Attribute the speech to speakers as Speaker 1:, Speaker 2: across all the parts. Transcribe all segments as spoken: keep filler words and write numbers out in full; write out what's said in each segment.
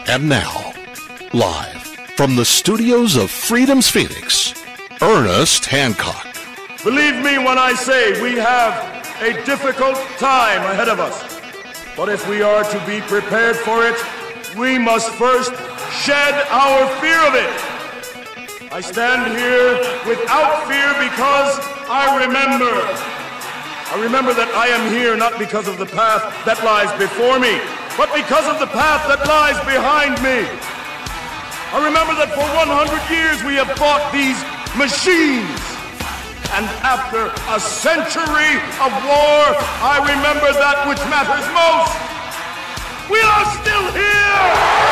Speaker 1: And now, live from the studios of Freedom's Phoenix, Ernest Hancock.
Speaker 2: Believe me when I say we have a difficult time ahead of us. But if we are to be prepared for it, we must first shed our fear of it. I stand here without fear because I remember. I remember that I am here not because of the path that lies before me, but because of the path that lies behind me. I remember that for one hundred years we have fought these machines. And after a century of war, I remember that which matters most. We are still here!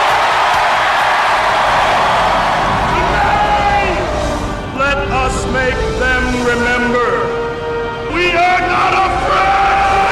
Speaker 2: Today, let us make them remember. We are not afraid!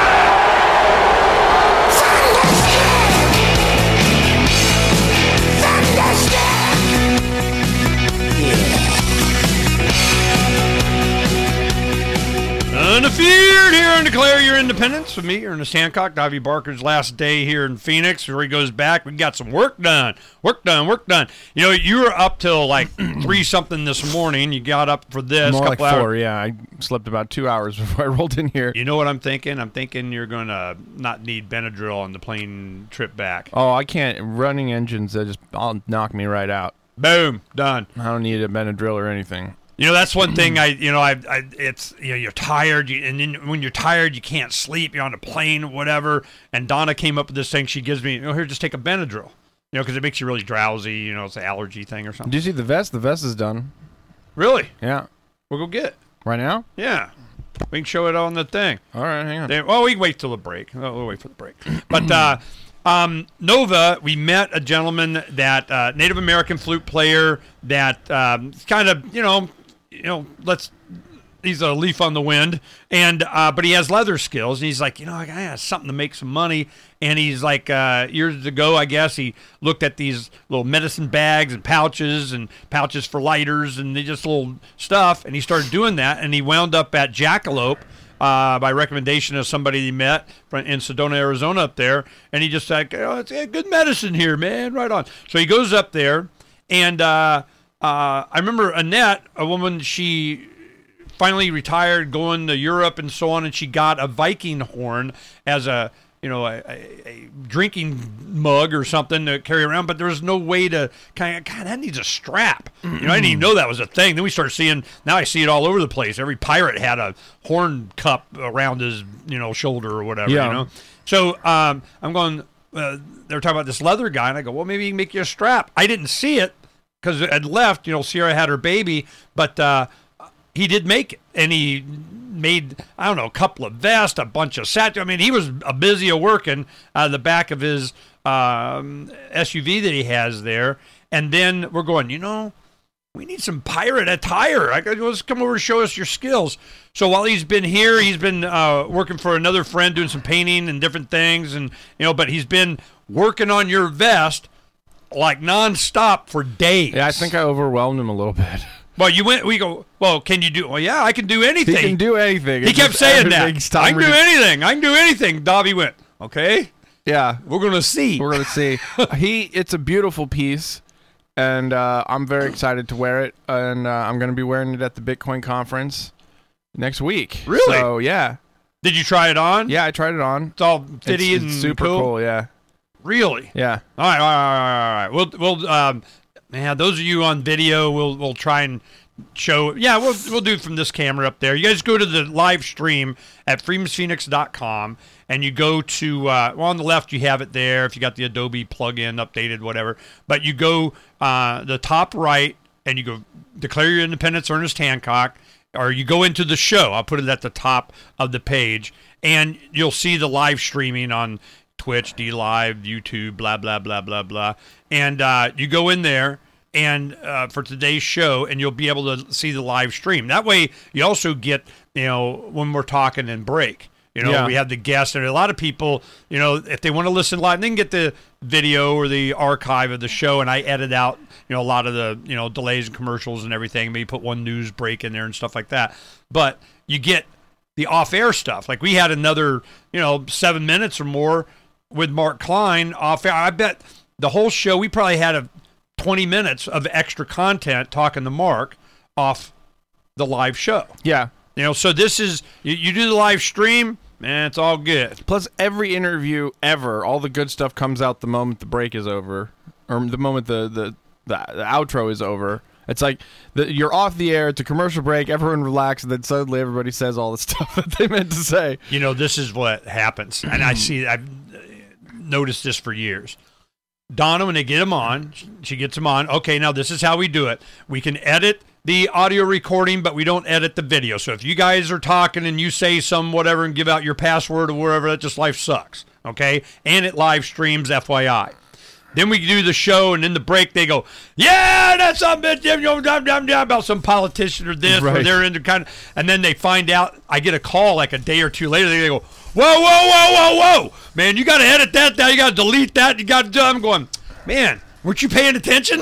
Speaker 3: Undefeated here and declare your independence with me, Ernest Hancock. Davy Barker's last day here in Phoenix. Before he goes back, we got some work done. Work done, work done. You know, you were up till like three something this morning. You got up for this.
Speaker 4: More
Speaker 3: couple
Speaker 4: like four,
Speaker 3: hours.
Speaker 4: yeah. I slept about two hours before I rolled in here.
Speaker 3: You know what I'm thinking? I'm thinking you're going to not need Benadryl on the plane trip back.
Speaker 4: Oh, I can't. Running engines, that just I'll knock me right out.
Speaker 3: Boom, done.
Speaker 4: I don't need a Benadryl or anything.
Speaker 3: You know, that's one thing I, you know, I, I it's, you know, you're tired, you, and then when you're tired, you can't sleep, you're on a plane, whatever, and Donna came up with this thing she gives me, you know, here, just take a Benadryl, you know, because it makes you really drowsy, you know, it's an allergy thing or something.
Speaker 4: Did you see the vest? The vest is done.
Speaker 3: Really?
Speaker 4: Yeah.
Speaker 3: We'll go get it.
Speaker 4: Right now?
Speaker 3: Yeah. We can show it on the thing.
Speaker 4: All right, hang on.
Speaker 3: They, well, we can wait till the break. Oh, we'll wait for the break. But, uh, Um, Nova, we met a gentleman that, uh, Native American flute player that, um, kind of, you know, you know, let's, he's a leaf on the wind, and, uh, but he has leather skills, and he's like, you know, I got something to make some money, and he's like, uh, years ago, I guess, he looked at these little medicine bags and pouches, and pouches for lighters, and they just little stuff, and he started doing that, and he wound up at Jackalope, Uh, by recommendation of somebody he met in Sedona, Arizona up there. And he just like, oh, it's good medicine here, man. Right on. So he goes up there. And uh, uh, I remember Annette, a woman, she finally retired going to Europe and so on. And she got a Viking horn as a, you know, a, a, a drinking mug or something to carry around, but there was no way to kind of, God, that needs a strap. You know, I didn't even know that was a thing. Then we started seeing, now I see it all over the place. Every pirate had a horn cup around his, you know, shoulder or whatever,
Speaker 4: yeah.
Speaker 3: you know. So um, I'm going, uh, they were talking about this leather guy, and I go, well, maybe he can make you a strap. I didn't see it because it had left, you know, Sierra had her baby, but uh, he did make it, and he made, I don't know, a couple of vests, a bunch of sat. I mean, he was a busy a working out of the back of his um, S U V that he has there. And then we're going, you know, we need some pirate attire. I go, let's come over to show us your skills. So while he's been here, he's been uh, working for another friend doing some painting and different things. And, you know, but he's been working on your vest like nonstop for days.
Speaker 4: Yeah, I think I overwhelmed him a little bit.
Speaker 3: Well, you went, we go, well, can you do, well, yeah, I can do anything.
Speaker 4: He can do anything.
Speaker 3: He
Speaker 4: It's
Speaker 3: kept
Speaker 4: just
Speaker 3: saying that.
Speaker 4: everything's
Speaker 3: I can do
Speaker 4: time-
Speaker 3: anything. I can do anything. Davy went, okay,
Speaker 4: Yeah,
Speaker 3: we're going to see.
Speaker 4: we're going to see. he, It's a beautiful piece, and uh, I'm very excited to wear it, and uh, I'm going to be wearing it at the Bitcoin conference next week.
Speaker 3: Really?
Speaker 4: So, yeah.
Speaker 3: Did you try it on?
Speaker 4: Yeah, I tried it on.
Speaker 3: It's all fitty
Speaker 4: It's,
Speaker 3: and
Speaker 4: it's super
Speaker 3: cool.
Speaker 4: cool, yeah.
Speaker 3: Really?
Speaker 4: Yeah.
Speaker 3: All right, all right, all right, all right. We'll, we'll, um, man, those of you on video, we'll, we'll try and show. Yeah, we'll, we'll do it from this camera up there. You guys go to the live stream at freedoms phoenix dot com, and you go to, uh, well, on the left, you have it there. If you got the Adobe plugin updated, whatever. But you go uh, the top right, and you go declare your independence, Ernest Hancock, or you go into the show. I'll put it at the top of the page, and you'll see the live streaming on Twitch, D Live, YouTube, blah, blah, blah, blah, blah. And uh, you go in there and uh, for today's show, and you'll be able to see the live stream. That way, you also get, you know, when we're talking and break. You know,
Speaker 4: Yeah.
Speaker 3: we have the guests, and a lot of people, you know, if they want to listen live, they can get the video or the archive of the show, and I edit out, you know, a lot of the, you know, delays and commercials and everything. Maybe put one news break in there and stuff like that. But you get the off-air stuff. Like we had another, you know, seven minutes or more with Mark Klein off-air. I bet the whole show, we probably had a twenty minutes of extra content talking to Mark off the live show.
Speaker 4: Yeah.
Speaker 3: You know, so this is, you, you do the live stream, man, it's all good.
Speaker 4: Plus, every interview ever, all the good stuff comes out the moment the break is over, or the moment the, the, the, the outro is over. It's like the, you're off the air, it's a commercial break, everyone relaxes, and then suddenly everybody says all the stuff that they meant to say.
Speaker 3: You know, this is what happens, and I see, I've noticed this for years. Donna, when they get them on, she gets them on. Okay, now this is how we do it. We can edit the audio recording, but we don't edit the video. So if you guys are talking and you say some whatever and give out your password or whatever, that just life sucks. Okay? And it live streams, F Y I. Then we do the show, and in the break they go, yeah, that's something about some politician or this,
Speaker 4: right.
Speaker 3: or they're into kind of, and then they find out. I get a call like a day or two later. They go, whoa, whoa, whoa, whoa, whoa, man, you got to edit that. Now you got to delete that. You got to do. I'm going, man, weren't you paying attention?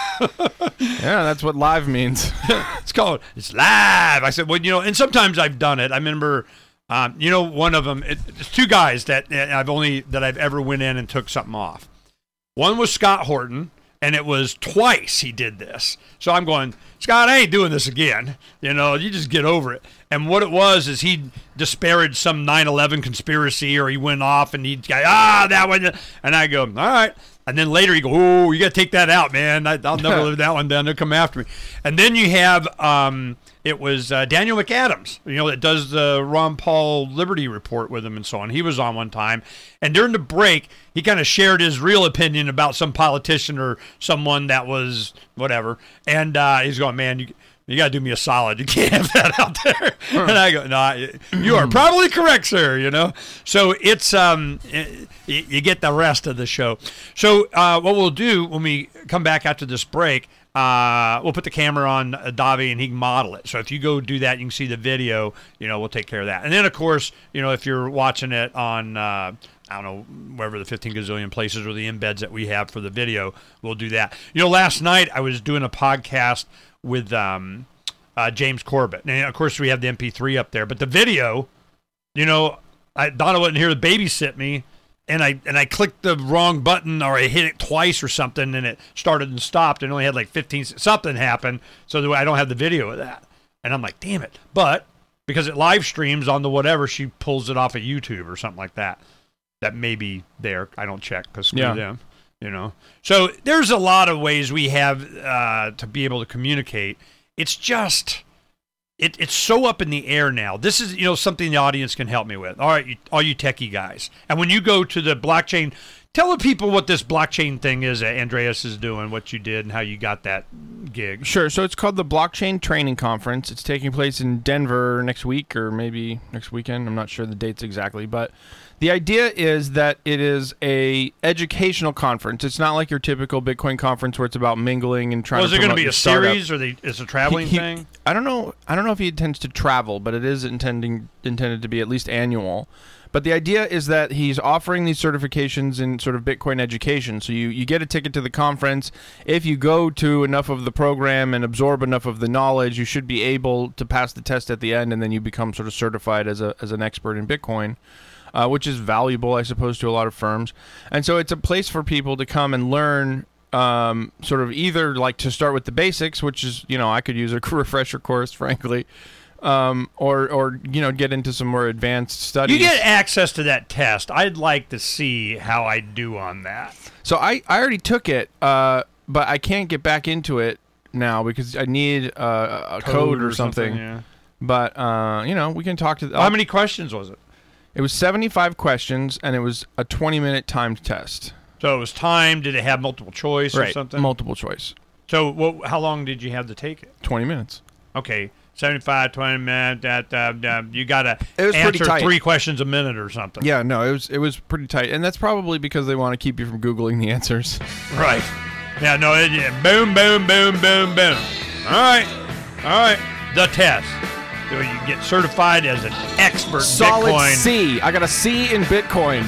Speaker 4: Yeah, that's what live means.
Speaker 3: It's called, it's live. I said, well, you know, and sometimes I've done it. I remember, um, you know, one of them, it, it's two guys that I've only, that I've ever went in and took something off. One was Scott Horton, and it was twice he did this. So I'm going, Scott, I ain't doing this again. You know, you just get over it. And what it was is he disparaged some nine eleven conspiracy, or he went off and he'd go, ah, that one. And I go, all right. And then later he go, oh, you got to take that out, man. I, I'll never live that one down. They'll come after me. And then you have, um, it was uh, Daniel McAdams, you know, that does the Ron Paul Liberty Report with him and so on. He was on one time. And during the break, he kind of shared his real opinion about some politician or someone that was whatever. And uh, he's going, man, you you got to do me a solid. You can't have that out there. Huh. And I go, no, nah, you are probably correct, sir, you know. So it's, um, it, you get the rest of the show. So uh, what we'll do when we come back after this break, uh, we'll put the camera on Davi and he can model it. So if you go do that, you can see the video, you know, we'll take care of that. And then, of course, you know, if you're watching it on, uh, I don't know, wherever the fifteen gazillion places or the embeds that we have for the video, we'll do that. You know, last night I was doing a podcast with um, uh, James Corbett. And, of course, we have the M P three up there. But the video, you know, I, Donna wasn't here to babysit me, and I and I clicked the wrong button, or I hit it twice or something, and it started and stopped, and only had like fifteen, something happened, so I don't have the video of that. And I'm like, damn it. But because it live streams on the whatever, she pulls it off of YouTube or something like that. That may be there. I don't check because screw
Speaker 4: yeah.
Speaker 3: them. You know, so there's a lot of ways we have uh, to be able to communicate. It's just, it, it's so up in the air now. This is, you know, something the audience can help me with. All right, you, all you techie guys. And when you go to the blockchain, tell the people what this blockchain thing is that Andreas is doing, what you did, and how you got that gig.
Speaker 4: Sure. So it's called the Blockchain Training Conference. It's taking place in Denver next week, or maybe next weekend. I'm not sure the dates exactly, but the idea is that it is a educational conference. It's not like your typical Bitcoin conference where it's about mingling and trying
Speaker 3: well,
Speaker 4: to
Speaker 3: is it
Speaker 4: promote
Speaker 3: going to be a series, or they, is it a traveling
Speaker 4: he, he,
Speaker 3: thing?
Speaker 4: I don't know. I don't know if he intends to travel, but it is intending intended to be at least annual. But the idea is that he's offering these certifications in sort of Bitcoin education. So you, you get a ticket to the conference. If you go to enough of the program and absorb enough of the knowledge, you should be able to pass the test at the end, and then you become sort of certified as a as an expert in Bitcoin. Uh, which is valuable, I suppose, to a lot of firms. And so it's a place for people to come and learn um, sort of either like to start with the basics, which is, you know, I could use a refresher course, frankly, um, or, or, you know, get into some more advanced studies.
Speaker 3: You get access to that test. I'd like to see how I do on that.
Speaker 4: So I, I already took it, uh, but I can't get back into it now because I need uh, a code, code or, or something. something yeah. But, uh, you know, we can talk to...
Speaker 3: Well, how many questions was it?
Speaker 4: It was seventy-five questions, and it was a twenty-minute timed test.
Speaker 3: So it was timed. Did it have multiple choice
Speaker 4: right.
Speaker 3: or something?
Speaker 4: Multiple choice.
Speaker 3: So what, how long did you have to take it?
Speaker 4: twenty minutes.
Speaker 3: Okay. seventy-five, twenty minutes. That, uh, uh, you got to
Speaker 4: answer
Speaker 3: three questions a minute or something.
Speaker 4: Yeah, no, it was it was pretty tight. And that's probably because they want to keep you from Googling the answers.
Speaker 3: Right. Yeah, no, it, yeah, boom, boom, boom, boom, boom. All right. All right. The test. So you get certified as an expert
Speaker 4: Solid
Speaker 3: Bitcoin.
Speaker 4: C. I got a C in Bitcoin.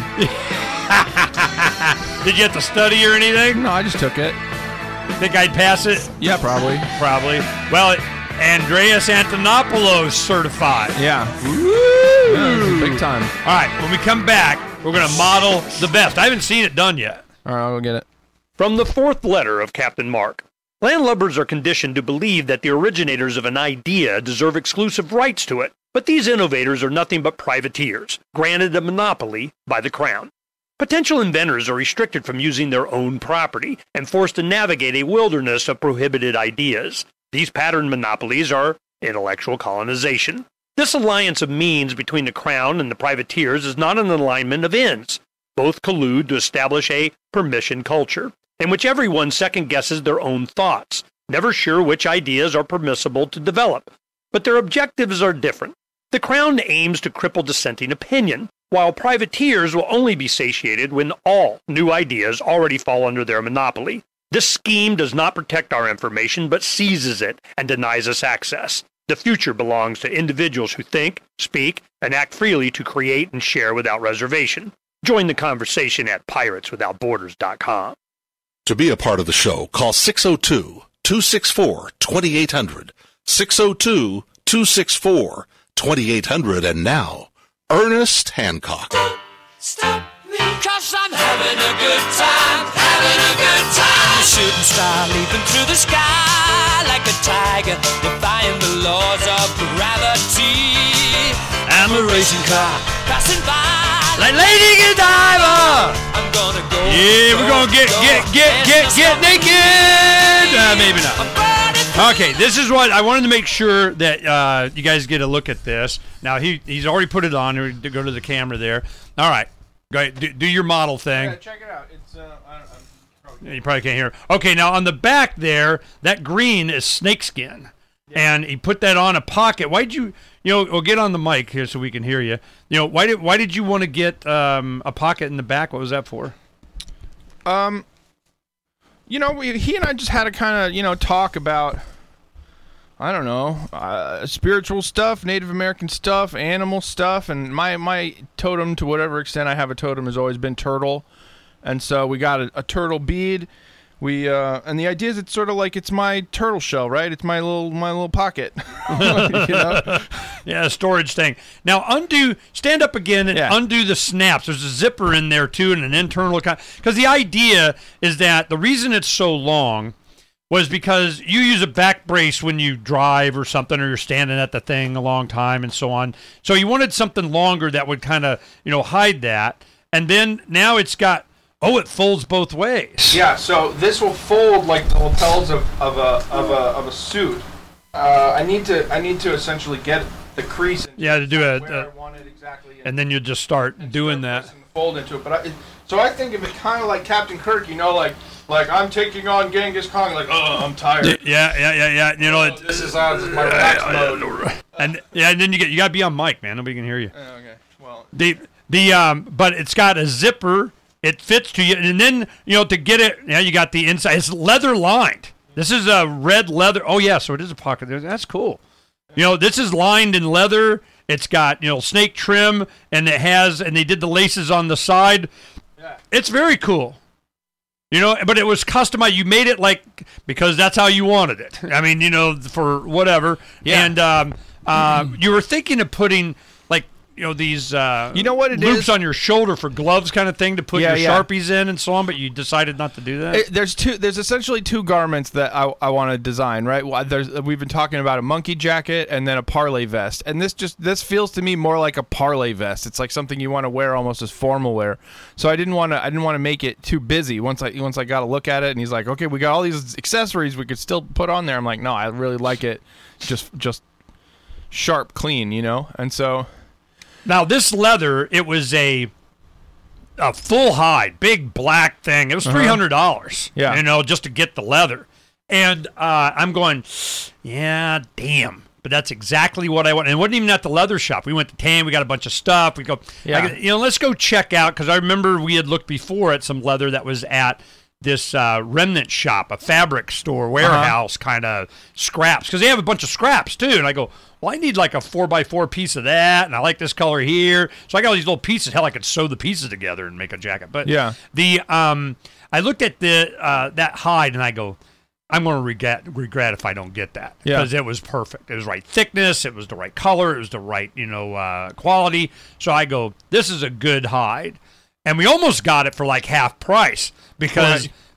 Speaker 3: Did you have to study or anything?
Speaker 4: No, I just took it.
Speaker 3: Think I'd pass it?
Speaker 4: Yeah, probably.
Speaker 3: Probably. Well, Andreas Antonopoulos certified.
Speaker 4: Yeah. Woo! Yeah, big time.
Speaker 3: All right, when we come back, we're going to model the best. I haven't seen it done yet.
Speaker 4: All right, I'll go get it.
Speaker 5: From the fourth letter of Captain Mark. Landlubbers are conditioned to believe that the originators of an idea deserve exclusive rights to it, but these innovators are nothing but privateers, granted a monopoly by the Crown. Potential inventors are restricted from using their own property and forced to navigate a wilderness of prohibited ideas. These pattern monopolies are intellectual colonization. This alliance of means between the Crown and the privateers is not an alignment of ends. Both collude to establish a permission culture, in which everyone second-guesses their own thoughts, never sure which ideas are permissible to develop. But their objectives are different. The Crown aims to cripple dissenting opinion, while privateers will only be satiated when all new ideas already fall under their monopoly. This scheme does not protect our information, but seizes it and denies us access. The future belongs to individuals who think, speak, and act freely to create and share without reservation. Join the conversation at pirates without borders dot com.
Speaker 1: To be a part of the show, call six oh two, two six four, two eight hundred, six oh two, two six four, two eight hundred, and now, Ernest Hancock.
Speaker 6: Stop me, cause I'm having a good time, having a good time. A shooting star leaping through the sky like a tiger, defying the laws of gravity. I'm a racing car passing by
Speaker 3: Like Lady Godiva!
Speaker 6: I'm gonna go.
Speaker 3: Yeah, we're gonna get, get, get, get, get naked! Uh, maybe not. Okay, this is what I wanted to make sure that uh, you guys get a look at this. Now, he he's already put it on. To go to the camera there. All right. Go ahead. Do, do your model thing.
Speaker 4: Yeah, check it out. It's, uh, I don't, I'm probably...
Speaker 3: You probably can't hear. Okay, now on the back there, that green is snakeskin. Yeah. And he put that on a pocket. Why'd you, you know, we'll get on the mic here so we can hear you. You know, why did why did you want to get um, a pocket in the back? What was that for?
Speaker 4: Um, you know, we, he and I just had a kind of, you know, talk about, I don't know, uh, spiritual stuff, Native American stuff, animal stuff, and my, my totem, to whatever extent I have a totem, has always been turtle. And so we got a, a turtle bead. We uh, and the idea is it's sort of like it's my turtle shell, right? It's my little my little pocket, you know?
Speaker 3: Yeah, storage thing. Now undo, stand up again and
Speaker 4: Yeah.
Speaker 3: undo the snaps. There's a zipper in there too, and an internal kind. Because the idea is that the reason it's so long was because you use a back brace when you drive or something, or you're standing at the thing a long time and so on. So you wanted something longer that would kind of, you know, hide that. And then now it's got. Oh, it folds both ways.
Speaker 4: Yeah, so this will fold like the lapels of, of a of a of a suit. Uh, I need to I need to essentially get the crease. And
Speaker 3: Yeah, to do a,
Speaker 4: where
Speaker 3: a-
Speaker 4: I want it exactly.
Speaker 3: and then you just start
Speaker 4: and
Speaker 3: doing
Speaker 4: start
Speaker 3: that.
Speaker 4: pressing the fold into it. But I, it, so I think of it kind of like Captain Kirk, you know, like like I'm taking on Genghis Khan, like oh I'm tired.
Speaker 3: Yeah, yeah, yeah, yeah. You know,
Speaker 4: Oh,
Speaker 3: it,
Speaker 4: this is uh, this is my relaxed mode.
Speaker 3: and yeah, and then you get you got to be on mic, man. Nobody can hear you.
Speaker 4: Uh, okay, well.
Speaker 3: The the um, but it's got a zipper. It fits to you, and then you know to get it. Yeah, you got the inside. It's leather lined. This is a red leather. Oh yeah, so it is a pocket there. That's cool. You know, this is lined in leather. It's got you know snake trim, and it has, and they did the laces on the side.
Speaker 4: Yeah.
Speaker 3: It's very cool. You know, but it was customized. You made it like because that's how you wanted it. I mean, you know, for whatever.
Speaker 4: Yeah.
Speaker 3: And um, uh, you were thinking of putting like you know these uh,
Speaker 4: You know what it
Speaker 3: loops
Speaker 4: is?
Speaker 3: on your shoulder for gloves kind of thing to put
Speaker 4: Yeah,
Speaker 3: your
Speaker 4: yeah.
Speaker 3: Sharpies in and so on, but you decided not to do that.
Speaker 4: It, there's two. There's essentially two garments that I, I want to design. Right. Well, there's we've been talking about a monkey jacket and then a parlay vest, and this just this feels to me more like a parlay vest. It's like something you want to wear almost as formal wear. So I didn't want to. I didn't want to make it too busy. Once I once I got a look at it, and he's like, okay, we got all these accessories we could still put on there. I'm like, no, I really like it, just just sharp, clean, you know. And so.
Speaker 3: Now this leather, it was a a full hide, big black thing. It was three hundred dollars.
Speaker 4: Yeah.
Speaker 3: you know, just to get the leather. And uh, I'm going, yeah, damn. But that's exactly what I want. And it wasn't even at the leather shop. We went to Tan. We got a bunch of stuff. We go,
Speaker 4: Yeah.
Speaker 3: I go, you know, let's go check out because I remember we had looked before at some leather that was at this uh, remnant shop, a fabric store, warehouse kind of scraps because they have a bunch of scraps too. And I go, well, I need like a four by four piece of that, and I like this color here. So I got all these little pieces. Hell, I could sew the pieces together and make a jacket. But
Speaker 4: Yeah.
Speaker 3: the um, I looked at the uh, that hide and I go, I'm going to regret regret if I don't get that
Speaker 4: Yeah.
Speaker 3: because it was perfect. It was right thickness. It was the right color. It was the right you know uh, quality. So I go, this is a good hide, and we almost got it for like half price because
Speaker 4: Right.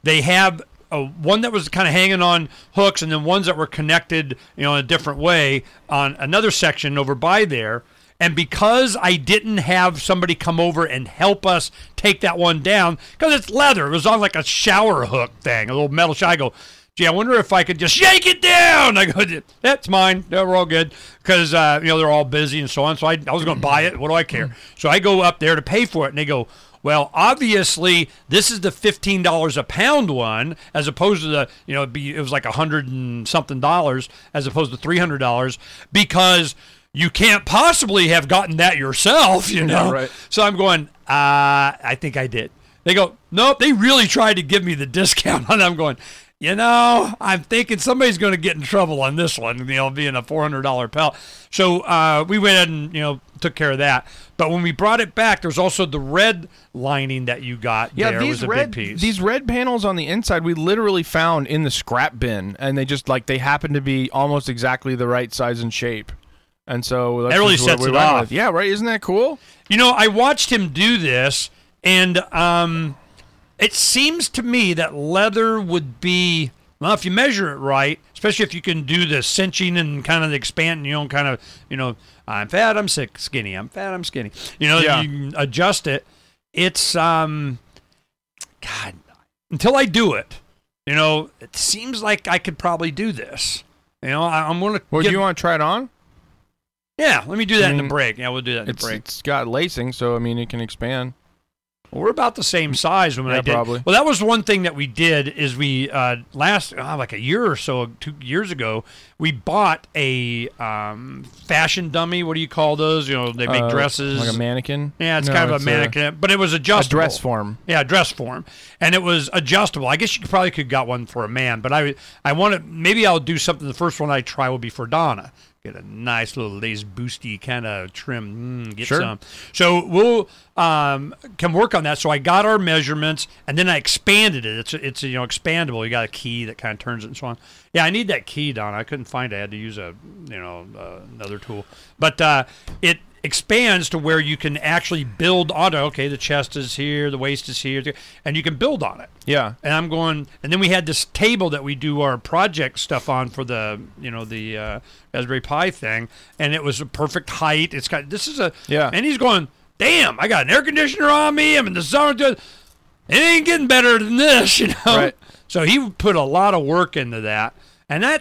Speaker 3: they have a, one that was kind of hanging on hooks, and then ones that were connected, you know, in a different way on another section over by there. And because I didn't have somebody come over and help us take that one down, because it's leather, it was on like a shower hook thing, a little metal shower. I go, gee, I wonder if I could just shake it down. I go, that's mine. Yeah, we're all good. Because, uh, you know, they're all busy and so on. So I, I was going to buy it. What do I care? So I go up there to pay for it. And they go, well, obviously, this is the fifteen dollars a pound one, as opposed to the, you know, it'd be, it was like a hundred and something dollars, as opposed to three hundred dollars, because you can't possibly have gotten that yourself, you know?
Speaker 4: Yeah, right.
Speaker 3: So I'm going, uh, I think I did. They go, nope, they really tried to give me the discount. And I'm going, you know, I'm thinking somebody's going to get in trouble on this one, you know, being a four hundred dollars pellet. So uh, we went ahead and, you know, took care of that. But when we brought it back, there's also the red lining that you got
Speaker 4: yeah,
Speaker 3: there
Speaker 4: these
Speaker 3: was a
Speaker 4: red,
Speaker 3: big piece.
Speaker 4: These red panels on the inside, we literally found in the scrap bin, and they just, like, they happen to be almost exactly the right size and shape. And so that's
Speaker 3: that really
Speaker 4: just what
Speaker 3: sets
Speaker 4: we
Speaker 3: it
Speaker 4: went
Speaker 3: off.
Speaker 4: with. Yeah, right? Isn't that cool?
Speaker 3: You know, I watched him do this, and um, it seems to me that leather would be, well, if you measure it right, especially if you can do the cinching and kind of the expanding, you know, kind of, you know, I'm fat, I'm sick, skinny, I'm fat, I'm skinny. You know,
Speaker 4: Yeah.
Speaker 3: you can adjust it. It's, um, God, until I do it, you know, it seems like I could probably do this. You know, I, I'm going to
Speaker 4: Well, do you want to try it on?
Speaker 3: Yeah, let me do that
Speaker 4: I
Speaker 3: in
Speaker 4: mean,
Speaker 3: the break. Yeah, we'll do that in the
Speaker 4: It's,
Speaker 3: break.
Speaker 4: it's got lacing, so, I mean, it can expand.
Speaker 3: Well, we're about the same size when
Speaker 4: Yeah,
Speaker 3: I did.
Speaker 4: probably.
Speaker 3: Well, that was one thing that we did is we uh, last uh, like a year or so, two years ago, we bought a um, fashion dummy. What do you call those? You know, they make
Speaker 4: Uh,
Speaker 3: dresses.
Speaker 4: Like a mannequin?
Speaker 3: Yeah, it's
Speaker 4: No,
Speaker 3: kind of
Speaker 4: it's
Speaker 3: a mannequin, but it was
Speaker 4: A
Speaker 3: adjustable.
Speaker 4: dress form.
Speaker 3: Yeah, dress form, and it was adjustable. I guess you could, probably could got one for a man, but I I want to maybe I'll do something. The first one I try will be for Donna. Get a nice little lace boosty kind of trim. Mm, get
Speaker 4: Sure.
Speaker 3: some. So we'll um, can work on that. So I got our measurements, and then I expanded it. It's it's you know expandable. You got a key that kind of turns it and so on. Yeah, I need that key, Donna. I couldn't find it. I had to use a you know uh, another tool, but uh, it expands to where you can actually build on it. Okay, the chest is here, the waist is here, and you can build on it.
Speaker 4: Yeah.
Speaker 3: And I'm going, and then we had this table that we do our project stuff on for the, you know, the uh, Raspberry Pi thing, and it was a perfect height. It's got, this is a,
Speaker 4: Yeah.
Speaker 3: and he's going, damn, I got an air conditioner on me. I'm in the summer. It ain't getting better than this, you know?
Speaker 4: Right.
Speaker 3: So he put a lot of work into that, and that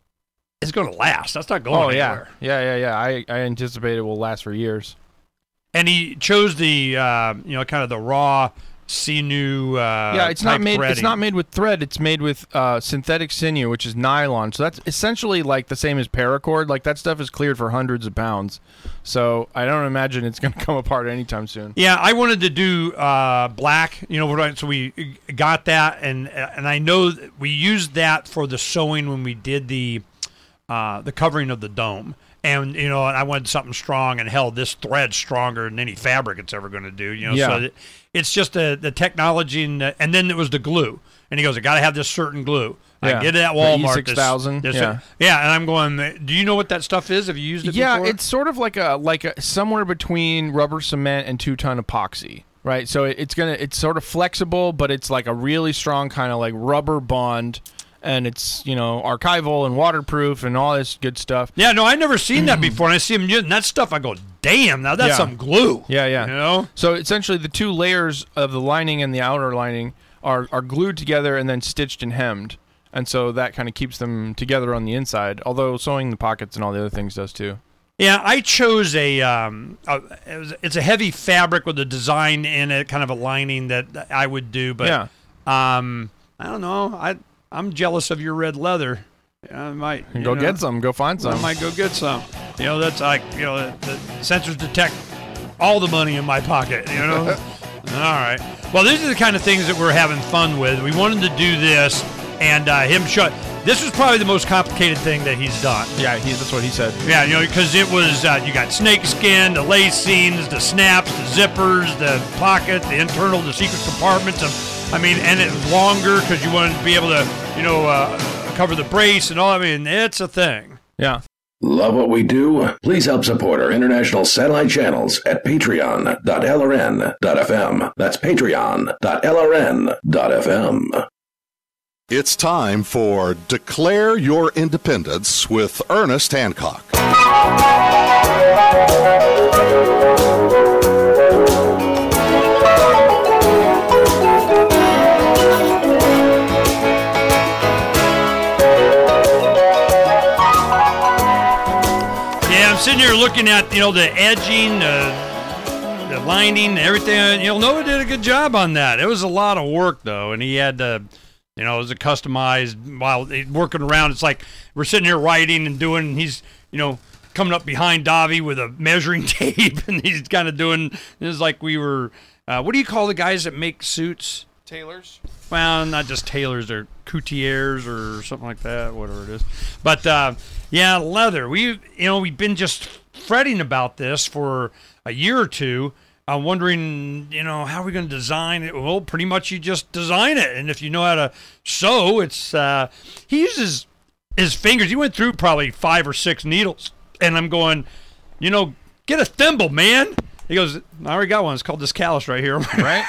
Speaker 3: is going to last. That's not going
Speaker 4: Oh, yeah.
Speaker 3: anywhere.
Speaker 4: Yeah, yeah, yeah. I, I anticipate it will last for years.
Speaker 3: And he chose the, uh, you know, kind of the raw sinew. Uh,
Speaker 4: yeah, it's not
Speaker 3: type
Speaker 4: made.
Speaker 3: threading.
Speaker 4: It's not made with thread. It's made with uh, synthetic sinew, which is nylon. So that's essentially like the same as paracord. Like that stuff is cleared for hundreds of pounds. So I don't imagine it's going to come apart anytime soon.
Speaker 3: Yeah, I wanted to do uh, black. You know, we're right, so we got that, and and I know that we used that for the sewing when we did the uh, the covering of the dome. And, you know, I wanted something strong, and hell, this thread's stronger than any fabric it's ever going to do. You know,
Speaker 4: Yeah.
Speaker 3: so it, it's just the, the technology, and, the, and then it was the glue. And he goes, I got to have this certain glue. I
Speaker 4: Yeah.
Speaker 3: get it at
Speaker 4: The
Speaker 3: Walmart.
Speaker 4: E six thousand,
Speaker 3: This, this,
Speaker 4: yeah.
Speaker 3: yeah, and I'm going, do you know what that stuff is? Have you used it
Speaker 4: Yeah,
Speaker 3: before?
Speaker 4: it's sort of like a like a somewhere between rubber cement and two ton epoxy, right? So it, it's gonna it's sort of flexible, but it's like a really strong kind of like rubber bond, and it's you know archival and waterproof and all this good stuff.
Speaker 3: Yeah, no, I've never seen that before, and I see him using that stuff. I go, damn, now that's
Speaker 4: Yeah.
Speaker 3: some glue.
Speaker 4: Yeah, yeah.
Speaker 3: You know?
Speaker 4: So essentially, the two layers of the lining and the outer lining are are glued together and then stitched and hemmed, and so that kind of keeps them together on the inside. Although sewing the pockets and all the other things does too.
Speaker 3: Yeah, I chose a, um, a it was, it's a heavy fabric with a design in it, kind of a lining that I would do. But
Speaker 4: Yeah.
Speaker 3: um, I don't know. I I'm jealous of your red leather. I might you
Speaker 4: Go
Speaker 3: know,
Speaker 4: get some. Go find
Speaker 3: I
Speaker 4: some.
Speaker 3: might go get some. You know, that's like you know the, the sensors detect all the money in my pocket. You know. All right. Well, these are the kind of things that we're having fun with. We wanted to do this, and uh, him show. This was probably the most complicated thing that he's done.
Speaker 4: Yeah, he, that's what he said.
Speaker 3: Yeah, you know, because it was, uh, you got snakeskin, the lacings, the snaps, the zippers, the pocket, the internal, the secret compartments. Of, I mean, and it was longer because you wanted to be able to, you know, uh, cover the brace and all. I mean, it's a thing.
Speaker 4: Yeah.
Speaker 7: Love what we do? Please help support our international satellite channels at patreon dot l r n dot f m. That's patreon dot l r n dot f m.
Speaker 1: It's time for Declare Your Independence with Ernest Hancock.
Speaker 3: Yeah, I'm sitting here looking at, you know, the edging, uh, the lining, everything. You know, Noah did a good job on that. It was a lot of work, though, and he had to... You know, it was a customized, while working around, it's like we're sitting here writing and doing, and he's, you know, coming up behind Davi with a measuring tape, and he's kind of doing, it was like we were, uh, what do you call the guys that make suits?
Speaker 4: Tailors?
Speaker 3: Well, not just tailors, they're couturiers or something like that, whatever it is. But, uh, yeah, leather. We, you know, we've been just fretting about this for a year or two. I'm wondering, you know, how are we going to design it? Well, pretty much you just design it. And if you know how to sew, it's, uh, he uses his fingers. He went through probably five or six needles. And I'm going, you know, get a thimble, man. He goes, I already got one. It's called this callus right here.
Speaker 4: Right?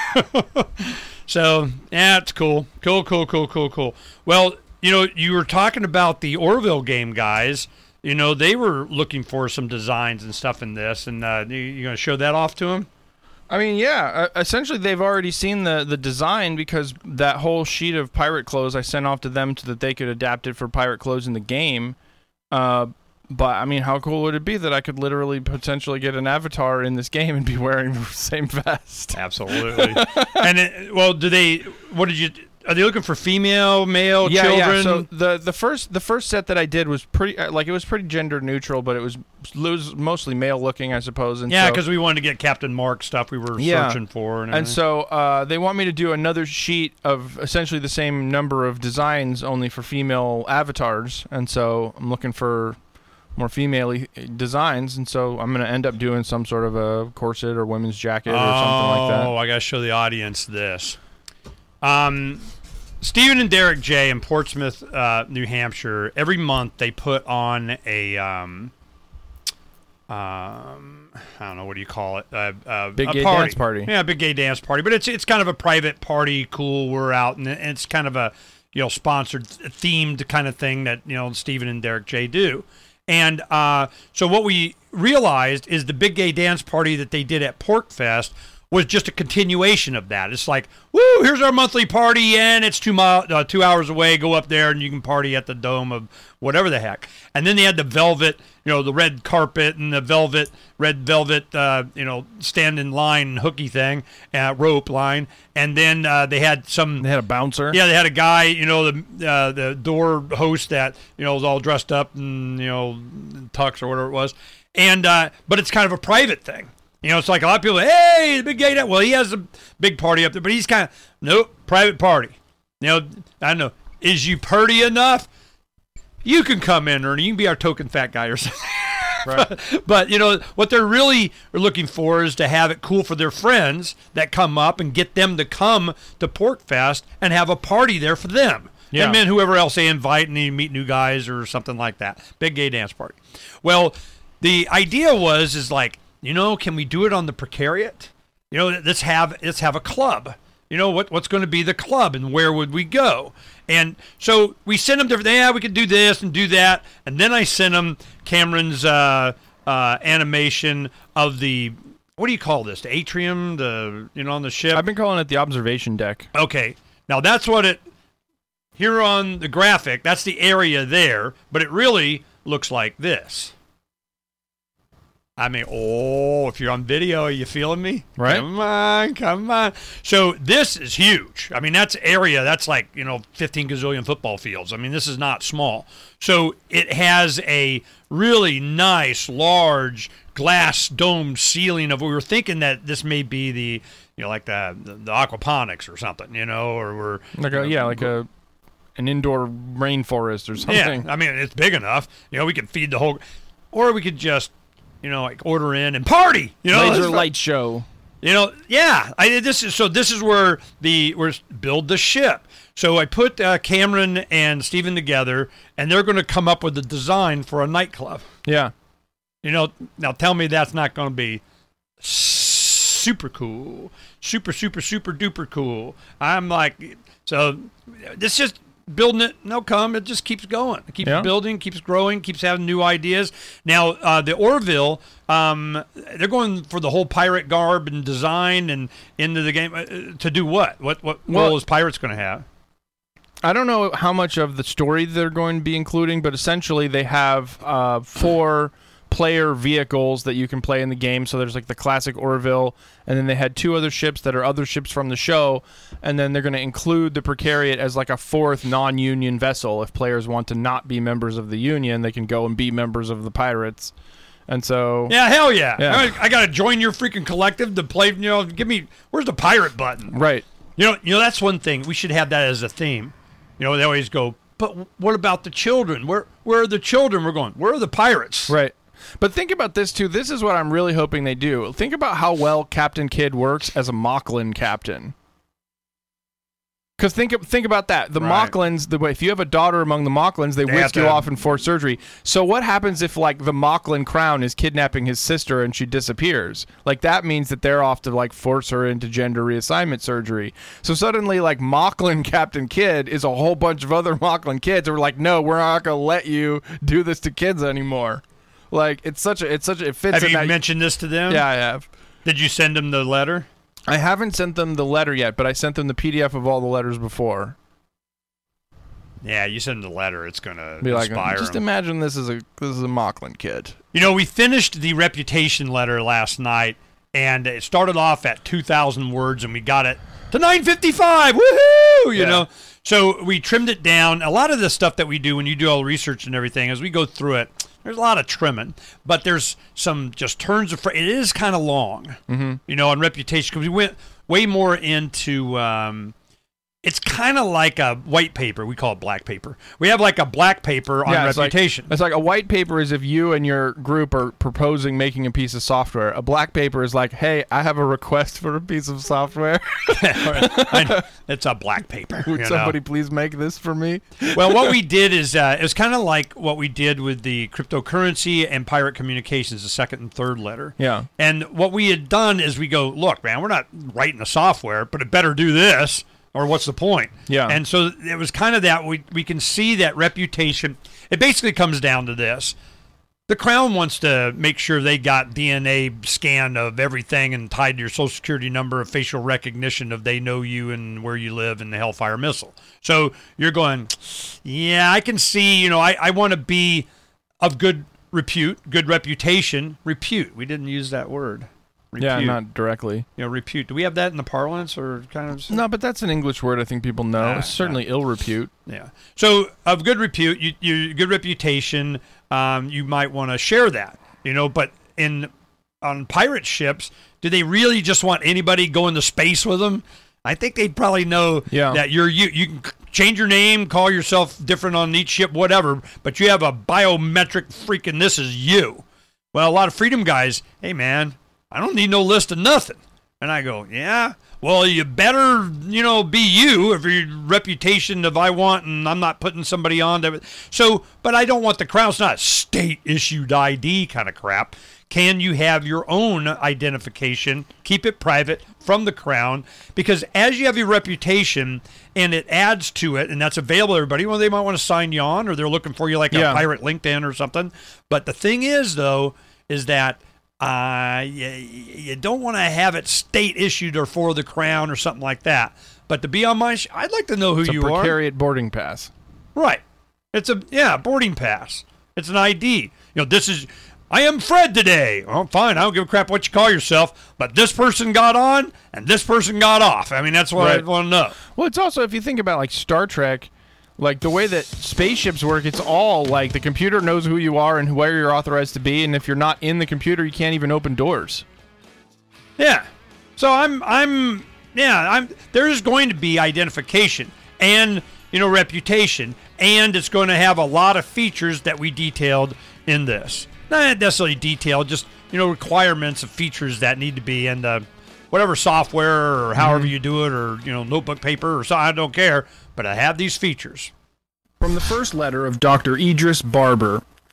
Speaker 3: So, yeah, it's cool. Cool, cool, cool, cool, cool. Well, you know, you were talking about the Orville game guys. You know, they were looking for some designs and stuff in this. And uh, you, you going to show that off to them?
Speaker 4: I mean, yeah. Uh, essentially, they've already seen the, the design because that whole sheet of pirate clothes I sent off to them so that they could adapt it for pirate clothes in the game. Uh, but, I mean, how cool would it be that I could literally potentially get an avatar in this game and be wearing the same vest?
Speaker 3: Absolutely. And, it, well, do they, what did you, are they looking for female, male,
Speaker 4: yeah,
Speaker 3: children?
Speaker 4: Yeah, so the, the, first, the first set that I did was pretty, uh, like, it was pretty gender neutral, but it was, it was mostly male looking, I suppose. And
Speaker 3: yeah,
Speaker 4: so,
Speaker 3: because we wanted to get Captain Mark stuff we were
Speaker 4: yeah.
Speaker 3: searching for. And,
Speaker 4: and so uh, they want me to do another sheet of essentially the same number of designs, only for female avatars. And so I'm looking for more female designs, and so I'm going to end up doing some sort of a corset or women's jacket or
Speaker 3: oh,
Speaker 4: something like that.
Speaker 3: Oh, I got to show the audience this. Um, Stephen and Derek J. in Portsmouth, uh, New Hampshire, every month they put on a, um, um, I don't know, what do you call it? Uh, uh,
Speaker 4: big
Speaker 3: a
Speaker 4: gay
Speaker 3: party.
Speaker 4: dance party.
Speaker 3: Yeah, big gay dance party. But it's it's kind of a private party, cool, we're out, and it's kind of a, you know, sponsored, themed kind of thing that, you know, Stephen and Derek J. do. And uh, so what we realized is the big gay dance party that they did at PorkFest was just a continuation of that. It's like, woo, here's our monthly party, and it's two mile, uh, two hours away. Go up there, and you can party at the dome of whatever the heck. And then they had the velvet, you know, the red carpet and the velvet, red velvet, uh, you know, stand in line hooky thing, uh, rope line. And then uh, they had some.
Speaker 4: They had a bouncer.
Speaker 3: Yeah, they had a guy, you know, the uh, the door host that, you know, was all dressed up and, you know, tux or whatever it was. And uh, but it's kind of a private thing. You know, it's like a lot of people, hey, the big gay dad. Well, he has a big party up there, but he's kind of, nope, private party. You know, I don't know, is you purty enough? You can come in, Ernie. You can be our token fat guy or something. Right. but, but, you know, what they're really looking for is to have it cool for their friends that come up and get them to come to PorkFest and have a party there for them. Yeah. And then whoever else they invite, and you meet new guys or something like that. Big gay dance party. Well, the idea was, is like, you know, can we do it on the Precariat? You know, let's have let's have a club. You know, what what's going to be the club and where would we go? And so we sent them to, yeah, we could do this and do that. And then I sent them Cameron's uh, uh, animation of the, what do you call this? The atrium, the, you know, on the ship?
Speaker 4: I've been calling it the observation deck.
Speaker 3: Okay. Now that's what it, here on the graphic, that's the area there, but it really looks like this. I mean, oh, if you're on video, are you feeling me?
Speaker 4: Right.
Speaker 3: Come on, come on. So this is huge. I mean, that's area, that's like, you know, fifteen gazillion football fields. I mean, this is not small. So it has a really nice, large glass dome ceiling of, we were thinking that this may be the, you know, like the, the, the aquaponics or something, you know, or we're.
Speaker 4: Like a, yeah, like a, an indoor rainforest or something.
Speaker 3: Yeah, I mean, it's big enough. You know, we could feed the whole, or we could just, you know, like order in and party. You know,
Speaker 4: laser light show.
Speaker 3: You know, yeah. I this is so. This is where the where build the ship. So I put uh, Cameron and Stephen together, and they're going to come up with a design for a nightclub.
Speaker 4: Yeah.
Speaker 3: You know, now tell me that's not going to be super cool, super super super duper cool. I'm like, so this just building it, and they'll come. It just keeps going. It keeps
Speaker 4: Yeah.
Speaker 3: building, keeps growing, keeps having new ideas. Now, uh, the Orville, um, they're going for the whole pirate garb and design and into the game uh, to do what? What what
Speaker 4: Well-
Speaker 3: role is Pirates going to have?
Speaker 4: I don't know how much of the story they're going to be including, but essentially they have uh, four player vehicles that you can play in the game. So there's like the classic Orville, and then they had two other ships that are other ships from the show, and then they're going to include the Precariat as like a fourth non-union vessel. If players want to not be members of the Union, they can go and be members of the Pirates. And so
Speaker 3: Yeah, hell yeah.
Speaker 4: Yeah.
Speaker 3: I, I got to join your freaking collective to play, you know, give me, where's the pirate button?
Speaker 4: right.
Speaker 3: You know, you know that's one thing. We should have that as a theme. You know, they always go, but what about the children? Where where are the children? We're going, where are the pirates?
Speaker 4: Right. But think about this, too. This is what I'm really hoping they do. Think about how well Captain Kidd works as a Mocklin captain. Because think think about that. The
Speaker 3: Right.
Speaker 4: Mocklins, the way if you have a daughter among the Mocklins, they,
Speaker 3: They have
Speaker 4: whisk you
Speaker 3: to-
Speaker 4: off and force surgery. So what happens if, like, the Mocklin crown is kidnapping his sister and she disappears? Like, that means that they're off to, like, force her into gender reassignment surgery. So suddenly, like, Mocklin Captain Kidd is a whole bunch of other Mocklin kids who are like, no, we're not going to let you do this to kids anymore. Like, it's such a, it's such a, it fits
Speaker 3: Have
Speaker 4: in
Speaker 3: you
Speaker 4: that.
Speaker 3: mentioned this to them?
Speaker 4: Yeah, I have.
Speaker 3: Did you send them the letter?
Speaker 4: I haven't sent them the letter yet, but I sent them the P D F of all the letters before.
Speaker 3: Yeah, you send them the letter. It's going to
Speaker 4: Be like,
Speaker 3: inspire
Speaker 4: just
Speaker 3: them.
Speaker 4: imagine this is a this is a Mocklin kid.
Speaker 3: You know, we finished the reputation letter last night, and it started off at two thousand words, and we got it to nine fifty-five. Woohoo! You
Speaker 4: Yeah.
Speaker 3: know, so we trimmed it down. A lot of the stuff that we do when you do all the research and everything, as we go through it, there's a lot of trimming, but there's some just turns of phrase. It is kind of long, mm-hmm. you know, on reputation, because we went way more into. Um, It's kind of like a white paper. We call it black paper. We have like a black paper on
Speaker 4: it's
Speaker 3: reputation.
Speaker 4: Like, it's like a white paper is if you and your group are proposing making a piece of software. A black paper is like, hey, I have a request for a piece of software.
Speaker 3: I know. It's a black paper.
Speaker 4: Would
Speaker 3: you
Speaker 4: somebody
Speaker 3: know?
Speaker 4: please make this for me?
Speaker 3: Well, what we did is uh, it was kind of like what we did with the cryptocurrency and pirate communications, the second and third letter.
Speaker 4: Yeah.
Speaker 3: And what we had done is we go, look, man, we're not writing the software, but it better do this. Or what's the point?
Speaker 4: Yeah.
Speaker 3: And so it was kind of that we we can see that reputation. It basically comes down to this. The Crown wants to make sure they got D N A scan of everything and tied to your social security number of facial recognition of they know you and where you live and the Hellfire missile. So you're going, yeah, I can see, you know, I, I want to be of good repute, good reputation, repute. We didn't use that word. Repute.
Speaker 4: Yeah, not directly.
Speaker 3: You know, repute. Do we have that in the parlance or kind of?
Speaker 4: No, but that's an English word I think people know.
Speaker 3: Nah,
Speaker 4: it's certainly ill repute.
Speaker 3: Yeah. So of good repute, you, you good reputation, um, you might want to share that, you know, but in on pirate ships, do they really just want anybody going to space with them? I think they'd probably know
Speaker 4: Yeah.
Speaker 3: that you're you. You can change your name, call yourself different on each ship, whatever, but you have a biometric freaking this is you. Well, a lot of freedom guys, hey man, I don't need no list of nothing. And I go, yeah, well, you better, you know, be you if your reputation of I want and I'm not putting somebody on to it. So, but I don't want the Crown. It's not state-issued I D kind of crap. Can you have your own identification, keep it private from the Crown? Because as you have your reputation and it adds to it, and that's available to everybody, well, they might want to sign you on or they're looking for you like
Speaker 4: Yeah.
Speaker 3: a pirate LinkedIn or something. But the thing is, though, is that Uh, you, you don't want to have it state issued or for the Crown or something like that. But to be on my, sh- I'd like to know who
Speaker 4: It's a
Speaker 3: you are.
Speaker 4: precariat boarding pass.
Speaker 3: Right. It's a yeah boarding pass. It's an I D. You know, this is. I am Fred today. Oh, fine. I don't give a crap what you call yourself. But this person got on and this person got off. I mean, that's what
Speaker 4: Right.
Speaker 3: I want to know.
Speaker 4: Well, it's also, if you think about like Star Trek, like the way that spaceships work, it's all like the computer knows who you are and where you're authorized to be, and if you're not in the computer, you can't even open doors.
Speaker 3: Yeah. So I'm I'm yeah, I'm there's going to be identification and, you know, reputation, and it's going to have a lot of features that we detailed in this. Not necessarily detailed, just, you know, requirements of features that need to be in the whatever software or however you do it, or, you know, notebook paper or so, I don't care, but I have these features.
Speaker 4: From the first letter of Doctor Idris Barber,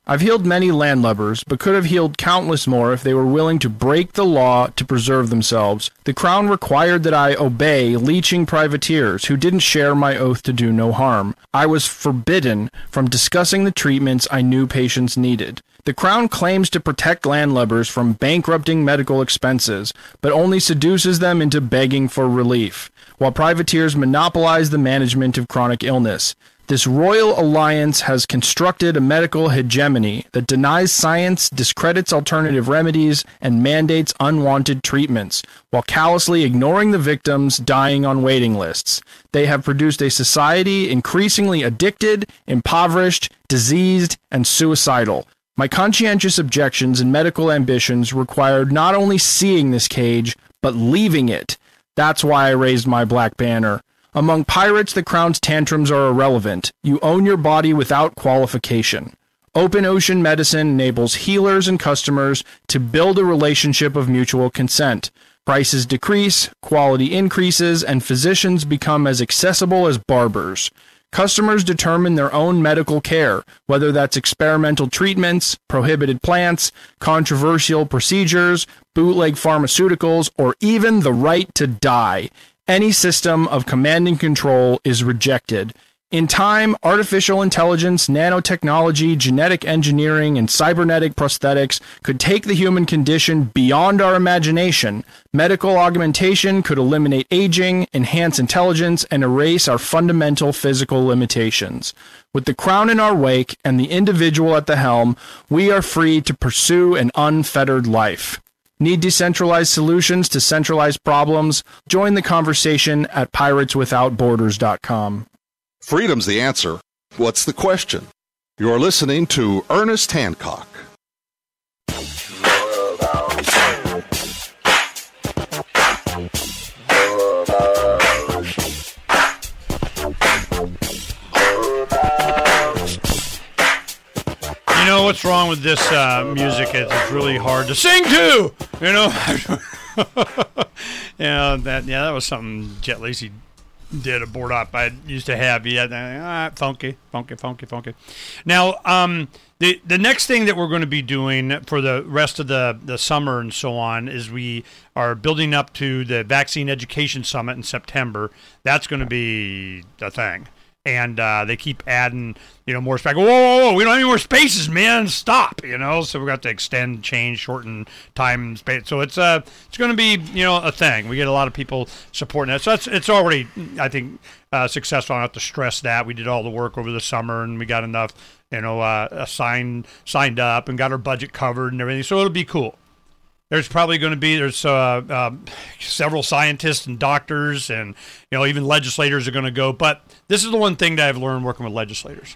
Speaker 4: I've healed many landlubbers, but could have healed countless more if they were willing to break the law to preserve themselves. The Crown required that I obey leeching privateers who didn't share my oath to do no harm. I was forbidden from discussing the treatments I knew patients needed. The Crown claims to protect landlubbers from bankrupting medical expenses, but only seduces them into begging for relief, while privateers monopolize the management of chronic illness. This royal alliance has constructed a medical hegemony that denies science, discredits alternative remedies, and mandates unwanted treatments, while callously ignoring the victims dying on waiting lists. They have produced a society increasingly addicted, impoverished, diseased, and suicidal. My conscientious objections and medical ambitions required not only seeing this cage, but leaving it. That's why I raised my black banner. Among pirates, the Crown's tantrums are irrelevant. You own your body without qualification. Open ocean medicine enables healers and customers to build a relationship of mutual consent. Prices decrease, quality increases, and physicians become as accessible as barbers. Customers determine their own medical care, whether that's experimental treatments, prohibited plants, controversial procedures, bootleg pharmaceuticals, or even the right to die. Any system of command and control is rejected. In time, artificial intelligence, nanotechnology, genetic engineering, and cybernetic prosthetics could take the human condition beyond our imagination. Medical augmentation could eliminate aging, enhance intelligence, and erase our fundamental physical limitations. With the Crown in our wake and the individual at the helm, we are free to pursue an unfettered life. Need decentralized solutions to centralized problems? Join the conversation at pirates without borders dot com.
Speaker 1: Freedom's the answer. What's the question? You're listening to Ernest Hancock.
Speaker 3: You know what's wrong with this uh, music is it's really hard to sing to. You know, yeah, that yeah, that was something Jet Lacey did a board op I used to have. Yeah, ah, funky, funky, funky, funky. Now, um, the the next thing that we're going to be doing for the rest of the, the summer and so on is we are building up to the Vaccine Education Summit in September. That's going to be the thing. And uh, they keep adding, you know, more space. Whoa, whoa, whoa, we don't have any more spaces, man. Stop, you know. So we got to extend, change, shorten time, space. So it's uh, it's going to be, you know, a thing. We get a lot of people supporting that. So it's it's already, I think, uh, successful. I don't have to stress that. We did all the work over the summer, and we got enough, you know, uh, signed signed up and got our budget covered and everything. So it'll be cool. There's probably going to be, there's uh, uh, several scientists and doctors and, you know, even legislators are going to go. But this is the one thing that I've learned working with legislators.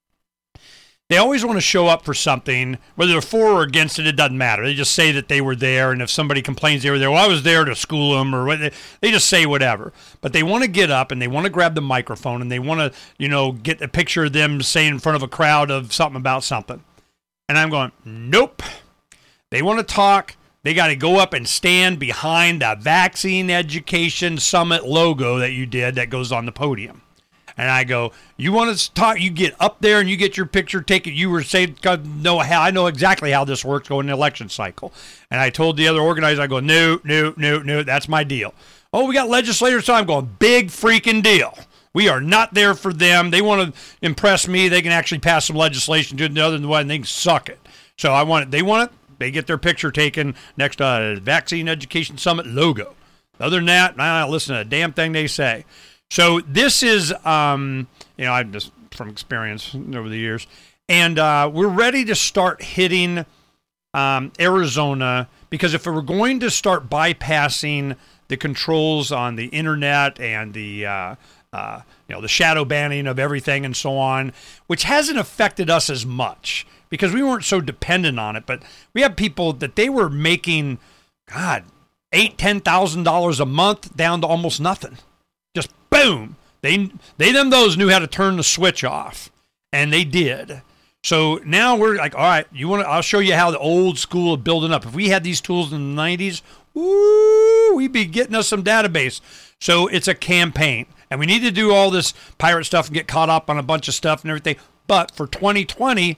Speaker 3: They always want to show up for something, whether they're for or against it, it doesn't matter. They just say that they were there, and if somebody complains they were there, well, I was there to school them, or what, they, they just say whatever. But they want to get up, and they want to grab the microphone, and they want to, you know, get a picture of them saying in front of a crowd of something about something. And I'm going, nope. They want to talk. They got to go up and stand behind the Vaccine Education Summit logo that you did that goes on the podium. And I go, you want to talk? You get up there and you get your picture taken. You were saying, no, how I know exactly how this works going in the election cycle. And I told the other organizer, I go, no, no, no, no, that's my deal. Oh, we got legislators. So I'm going, big freaking deal. We are not there for them. They want to impress me. They can actually pass some legislation to the other than one. They can suck it. So I want it. They want it. They get their picture taken next to uh, Vaccine Education Summit logo. Other than that, I don't listen to a damn thing they say. So this is, um, you know, I'm just from experience over the years. And uh, we're ready to start hitting um, Arizona because if we're going to start bypassing the controls on the internet and the, uh, uh, you know, the shadow banning of everything and so on, which hasn't affected us as much. Because we weren't so dependent on it, but we have people that they were making, God, eight, ten thousand dollars a month down to almost nothing. Just boom. They, they, them, those knew how to turn the switch off, and they did. So now we're like, all right, you want to? I'll show you how the old school of building up. If we had these tools in the nineties, woo, we'd be getting us some database. So it's a campaign, and we need to do all this pirate stuff and get caught up on a bunch of stuff and everything. But for twenty twenty.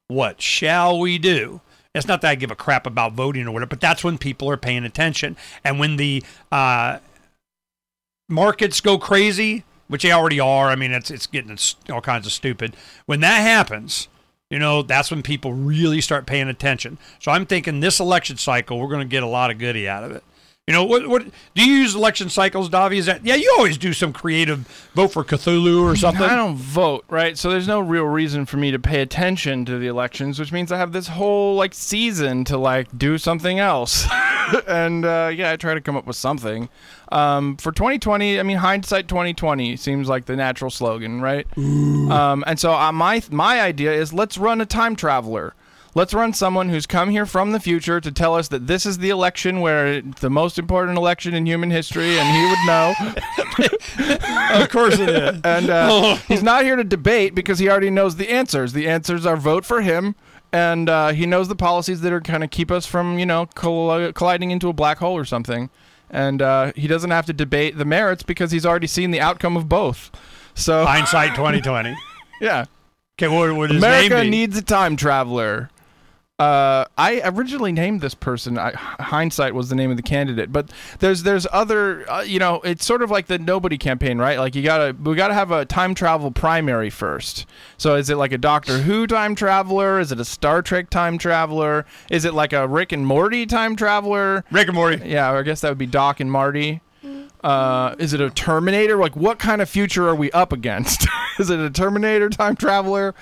Speaker 3: what shall we do? It's not that I give a crap about voting or whatever, but that's when people are paying attention. And when the uh, markets go crazy, which they already are, I mean, it's it's getting all kinds of stupid. When that happens, you know, that's when people really start paying attention. So I'm thinking this election cycle, we're going to get a lot of goodie out of it. You know, what what do you use election cycles, Davi? Is that, yeah, you always do some creative vote for Cthulhu or something.
Speaker 4: I don't vote, right? So there's no real reason for me to pay attention to the elections, which means I have this whole, like, season to, like, do something else. and, uh, yeah, I try to come up with something. Um, for twenty twenty, I mean, hindsight twenty twenty seems like the natural slogan, right? Um, and so uh, my my idea is let's run a time traveler. Let's run someone who's come here from the future to tell us that this is the election where it's the most important election in human history, and he would know.
Speaker 3: Of course it is.
Speaker 4: And uh, he's not here to debate because he already knows the answers. The answers are vote for him, and uh, he knows the policies that are kind of keep us from, you know, coll- colliding into a black hole or something. And uh, he doesn't have to debate the merits because he's already seen the outcome of both. So
Speaker 3: hindsight twenty twenty.
Speaker 4: Yeah.
Speaker 3: Okay, what would his
Speaker 4: America
Speaker 3: name be?
Speaker 4: needs a time traveler. Uh, I originally named this person. I, Hindsight was the name of the candidate, but there's there's other. Uh, you know, it's sort of like the Nobody campaign, right? Like you gotta we gotta have a time travel primary first. So is it like a Doctor Who time traveler? Is it a Star Trek time traveler? Is it like a Rick and Morty time traveler?
Speaker 3: Rick and Morty.
Speaker 4: Yeah, I guess that would be Doc and Marty. Uh, is it a Terminator? Like, what kind of future are we up against? Is it a Terminator time traveler?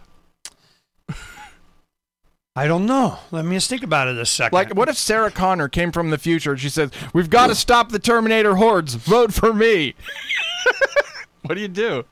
Speaker 3: I don't know. Let me just think about it a second.
Speaker 4: Like, what if Sarah Connor came from the future and she says, "We've got to stop the Terminator hordes. Vote for me." What do you do?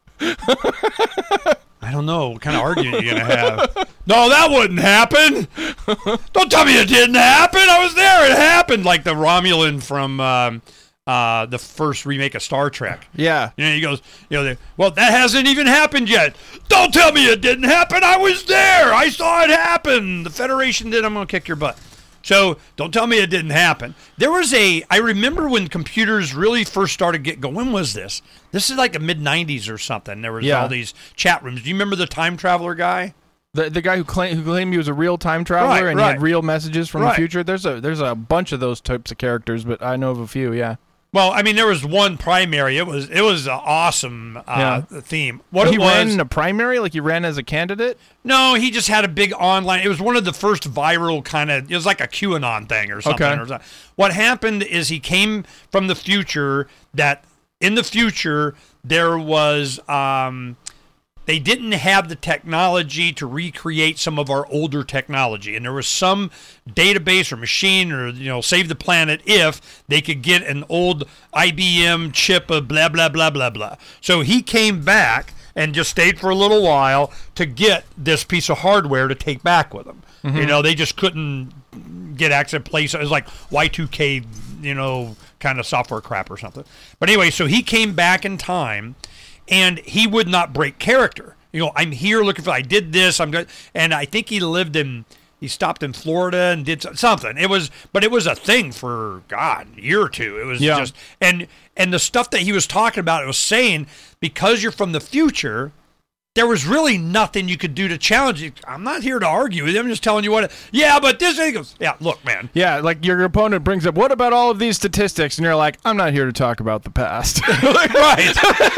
Speaker 3: I don't know. What kind of argument are you going to have? No, that wouldn't happen. Don't tell me it didn't happen. I was there. It happened. Like the Romulan from um, uh, the first remake of Star Trek.
Speaker 4: Yeah.
Speaker 3: You know, he goes, you know, well, that hasn't even happened yet. Don't tell me it didn't happen. I was there. I saw it happen. The Federation did. I'm going to kick your butt. So don't tell me it didn't happen. There was a, I remember when computers really first started get going. When was this? This is like the mid nineties or something. There was
Speaker 4: Yeah.
Speaker 3: all these chat rooms. Do you remember the time traveler guy?
Speaker 4: The the guy who claimed who claimed he was a real time traveler
Speaker 3: Right,
Speaker 4: and
Speaker 3: right.
Speaker 4: he had real messages from
Speaker 3: Right.
Speaker 4: the future. There's a there's a bunch of those types of characters, but I know of a few. Yeah.
Speaker 3: Well, I mean, there was one primary. It was it was an awesome uh, theme. What
Speaker 4: he
Speaker 3: it was,
Speaker 4: ran in a primary, like he ran as a candidate.
Speaker 3: No, he just had a big online. It was one of the first viral kind of. It was like a QAnon thing or something.
Speaker 4: Okay.
Speaker 3: Or something. What happened is he came from the future. That in the future there was. Um, They didn't have the technology to recreate some of our older technology, and there was some database or machine or you know save the planet if they could get an old I B M chip of blah blah blah blah blah. So he came back and just stayed for a little while to get this piece of hardware to take back with him. Mm-hmm. You know, they just couldn't get access to place. It was like Y two K, you know, kind of software crap or something. But anyway, so he came back in time. And he would not break character. You know, I'm here looking for, I did this, I'm good. And I think he lived in, he stopped in Florida and did something. It was, but it was a thing for, God, a year or two. It was
Speaker 4: Yeah.
Speaker 3: just, and and the stuff that he was talking about, it was saying, because you're from the future, there was really nothing you could do to challenge you. I'm not here to argue with you. I'm just telling you what, it, yeah, but this, he goes, yeah, look, man.
Speaker 4: Yeah, like your opponent brings up, what about all of these statistics? And you're like, I'm not here to talk about the past. Like,
Speaker 3: Right.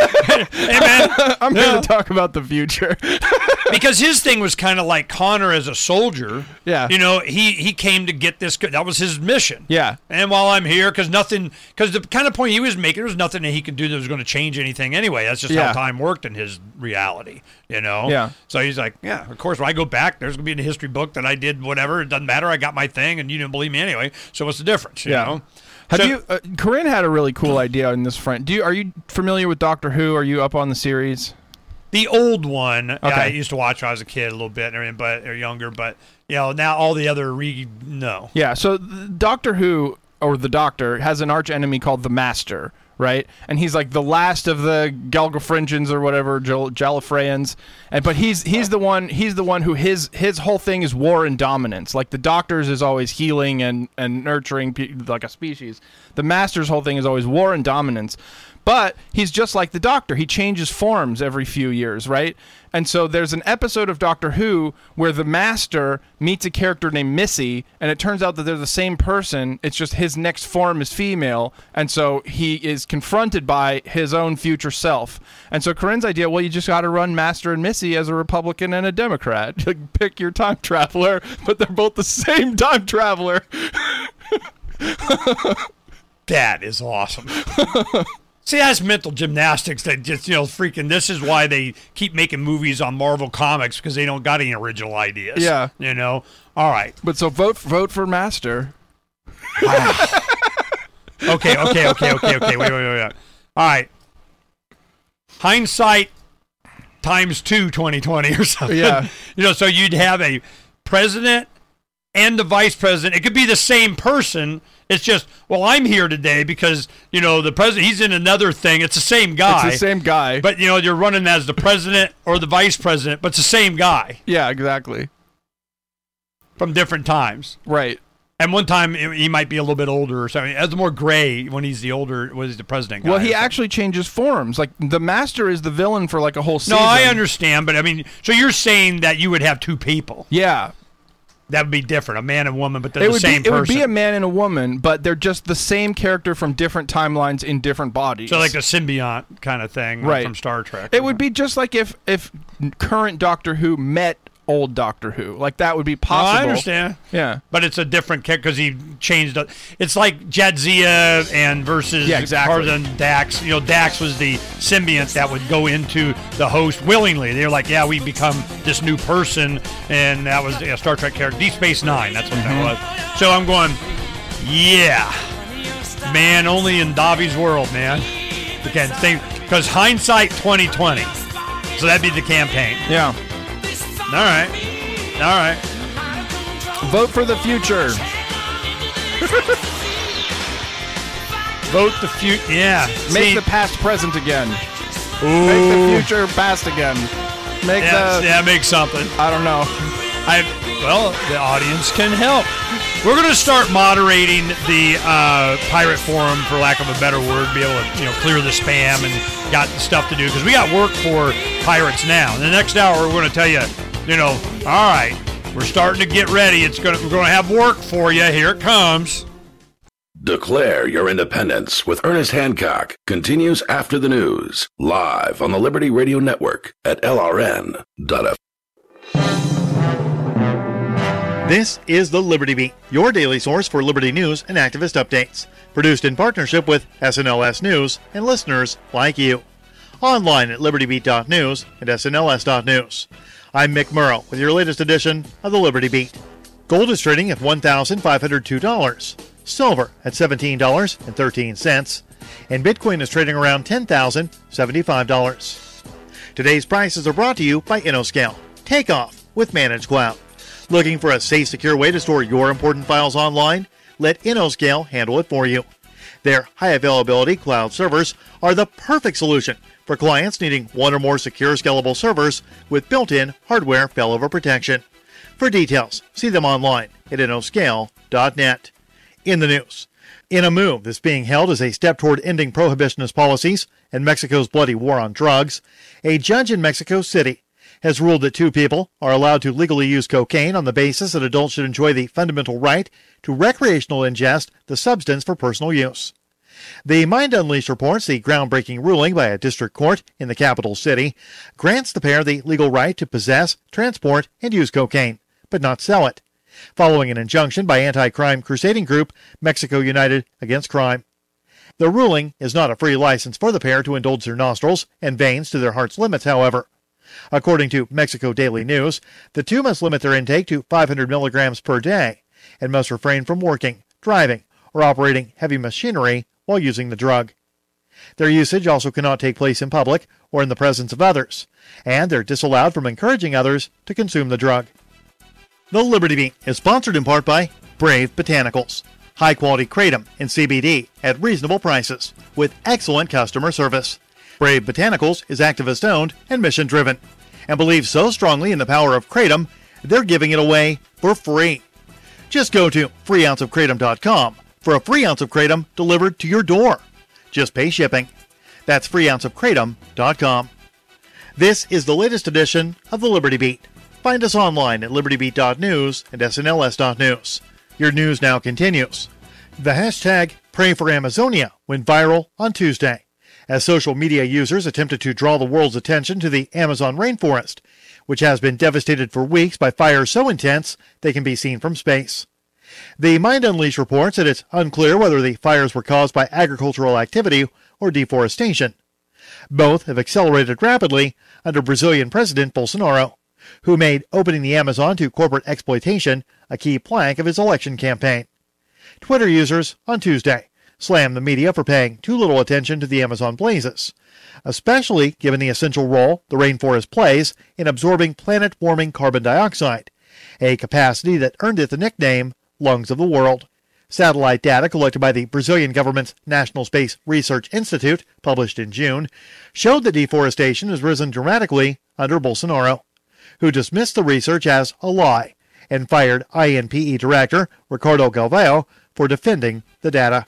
Speaker 3: Hey, man.
Speaker 4: I'm here to talk about the future.
Speaker 3: Because his thing was kind of like Connor as a soldier.
Speaker 4: Yeah.
Speaker 3: You know, he, he came to get this. That was his mission.
Speaker 4: Yeah.
Speaker 3: And while I'm here, because nothing, because the kind of point he was making, there was nothing that he could do that was going to change anything anyway. That's just
Speaker 4: Yeah.
Speaker 3: how time worked in his reality, you know?
Speaker 4: Yeah.
Speaker 3: So he's like, yeah, of course, when I go back, there's going to be in the history book that I did whatever. It doesn't matter. I got my thing, and you didn't believe me anyway. So what's the difference, you
Speaker 4: Yeah.
Speaker 3: know?
Speaker 4: Have
Speaker 3: So-
Speaker 4: you? Uh, Corinne had a really cool idea on this front. Do you? Are you familiar with Doctor Who? Are you up on the series?
Speaker 3: The old one,
Speaker 4: Okay.
Speaker 3: I used to watch when I was a kid a little bit, and everything, but or younger. But you know, now all the other re no.
Speaker 4: Yeah. So th- Doctor Who or the Doctor has an arch enemy called the Master, right? And he's like the last of the Galgafringians or whatever, Jal- Gallifreyans. And but he's he's the one he's the one who his his whole thing is war and dominance. Like the Doctor's is always healing and and nurturing pe- like a species. The Master's whole thing is always war and dominance. But he's just like the Doctor. He changes forms every few years, right? And so there's an episode of Doctor Who where the Master meets a character named Missy, and it turns out that they're the same person. It's just his next form is female, and so he is confronted by his own future self. And so Corinne's idea, well, you just got to run Master and Missy as a Republican and a Democrat. Like, pick your time traveler, but they're both the same time traveler.
Speaker 3: That is awesome. See, that's mental gymnastics that just, you know, freaking, this is why they keep making movies on Marvel Comics, because they don't got any original ideas.
Speaker 4: Yeah.
Speaker 3: You know? All right.
Speaker 4: But so vote vote for Master.
Speaker 3: Wow. okay, okay, okay, okay, okay. Wait, wait, wait, wait. All right. Hindsight times two twenty twenty or something.
Speaker 4: Yeah.
Speaker 3: You know, so you'd have a president and the vice president. It could be the same person. It's just, well, I'm here today because, you know, the president, he's in another thing. It's the same guy.
Speaker 4: It's the same guy.
Speaker 3: But, you know, you're running as the president or the vice president, but it's the same guy.
Speaker 4: Yeah, exactly.
Speaker 3: From different times.
Speaker 4: Right.
Speaker 3: And one time he might be a little bit older or something. It's more gray when he's the older, when he's the president guy.
Speaker 4: Well, he actually changes forms. Like, the Master is the villain for like a whole season.
Speaker 3: No, I understand, but I mean, so you're saying that you would have two people.
Speaker 4: Yeah.
Speaker 3: That would be different, a man and woman, but they're
Speaker 4: it
Speaker 3: the
Speaker 4: would
Speaker 3: same
Speaker 4: be,
Speaker 3: person.
Speaker 4: It would be a man and a woman, but they're just the same character from different timelines in different bodies.
Speaker 3: So like a symbiont kind of thing, like
Speaker 4: right.
Speaker 3: from Star Trek.
Speaker 4: It would be just like if if current Doctor Who met old Doctor Who. Like, that would be possible.
Speaker 3: Oh, I understand.
Speaker 4: Yeah.
Speaker 3: But it's a different character because he changed it. It's like Jadzia and versus
Speaker 4: yeah, exactly.
Speaker 3: Tarzan Dax. You know, Dax was the symbiont that would go into the host willingly. They're like, yeah, we become this new person, and that was a Star Trek character. Deep Space Nine, that's what
Speaker 4: mm-hmm.
Speaker 3: that was. So I'm going, yeah. Man, only in Davi's world, man. Again, because hindsight twenty twenty. So that'd be the campaign.
Speaker 4: Yeah.
Speaker 3: All right. All right.
Speaker 4: Vote for the future.
Speaker 3: Vote the future. Yeah.
Speaker 4: Make
Speaker 3: See,
Speaker 4: the past present again.
Speaker 3: Ooh.
Speaker 4: Make the future past again. Make
Speaker 3: yeah,
Speaker 4: the...
Speaker 3: Yeah, make something.
Speaker 4: I don't know.
Speaker 3: I Well, the audience can help. We're going to start moderating the uh, pirate forum, for lack of a better word, be able to, you know, clear the spam and got stuff to do, because we got work for pirates now. In the next hour, we're going to tell you, you know, all right, we're starting to get ready. It's going to, we're going to have work for you. Here it comes.
Speaker 7: Declare your independence with Ernest Hancock continues after the news, live on the Liberty Radio Network at L R N dot F M.
Speaker 8: This is the Liberty Beat, your daily source for Liberty news and activist updates. Produced in partnership with S N L S News and listeners like you. Online at liberty beat dot news and S N L S dot news. I'm Mick Murrow with your latest edition of the Liberty Beat. Gold is trading at one thousand five hundred two dollars. Silver at seventeen dollars and thirteen cents. And Bitcoin is trading around ten thousand seventy-five dollars. Today's prices are brought to you by InnoScale. Take off with Managed Cloud. Looking for a safe, secure way to store your important files online? Let InnoScale handle it for you. Their high-availability cloud servers are the perfect solution for clients needing one or more secure, scalable servers with built-in hardware failover protection. For details, see them online at innoscale dot net. In the news, in a move that's being held as a step toward ending prohibitionist policies and Mexico's bloody war on drugs, a judge in Mexico City has ruled that two people are allowed to legally use cocaine on the basis that adults should enjoy the fundamental right to recreational ingest the substance for personal use. The Mind Unleashed reports the groundbreaking ruling by a district court in the capital city grants the pair the legal right to possess, transport, and use cocaine, but not sell it, following an injunction by anti-crime crusading group Mexico United Against Crime. The ruling is not a free license for the pair to indulge their nostrils and veins to their heart's limits, however. According to Mexico Daily News, the two must limit their intake to five hundred milligrams per day and must refrain from working, driving, or operating heavy machinery while using the drug. Their usage also cannot take place in public or in the presence of others, and they're disallowed from encouraging others to consume the drug. The Liberty Beat is sponsored in part by Brave Botanicals, high-quality kratom and C B D at reasonable prices with excellent customer service. Brave Botanicals is activist-owned and mission-driven, and believes so strongly in the power of kratom, they're giving it away for free. Just go to free ounce of kratom dot com for a free ounce of kratom delivered to your door. Just pay shipping. That's free ounce of kratom dot com. This is the latest edition of the Liberty Beat. Find us online at liberty beat dot news and S N L S dot news. Your news now continues. The hashtag Pray for Amazonia went viral on Tuesday as social media users attempted to draw the world's attention to the Amazon rainforest, which has been devastated for weeks by fires so intense they can be seen from space. The Mind Unleashed reports that it's unclear whether the fires were caused by agricultural activity or deforestation. Both have accelerated rapidly under Brazilian President Bolsonaro, who made opening the Amazon to corporate exploitation a key plank of his election campaign. Twitter users on Tuesday slammed the media for paying too little attention to the Amazon blazes, especially given the essential role the rainforest plays in absorbing planet-warming carbon dioxide, a capacity that earned it the nickname Lungs of the World. Satellite data collected by the Brazilian government's National Space Research Institute, published in June, showed that deforestation has risen dramatically under Bolsonaro, who dismissed the research as a lie and fired I N P E Director Ricardo Galvão for defending the data.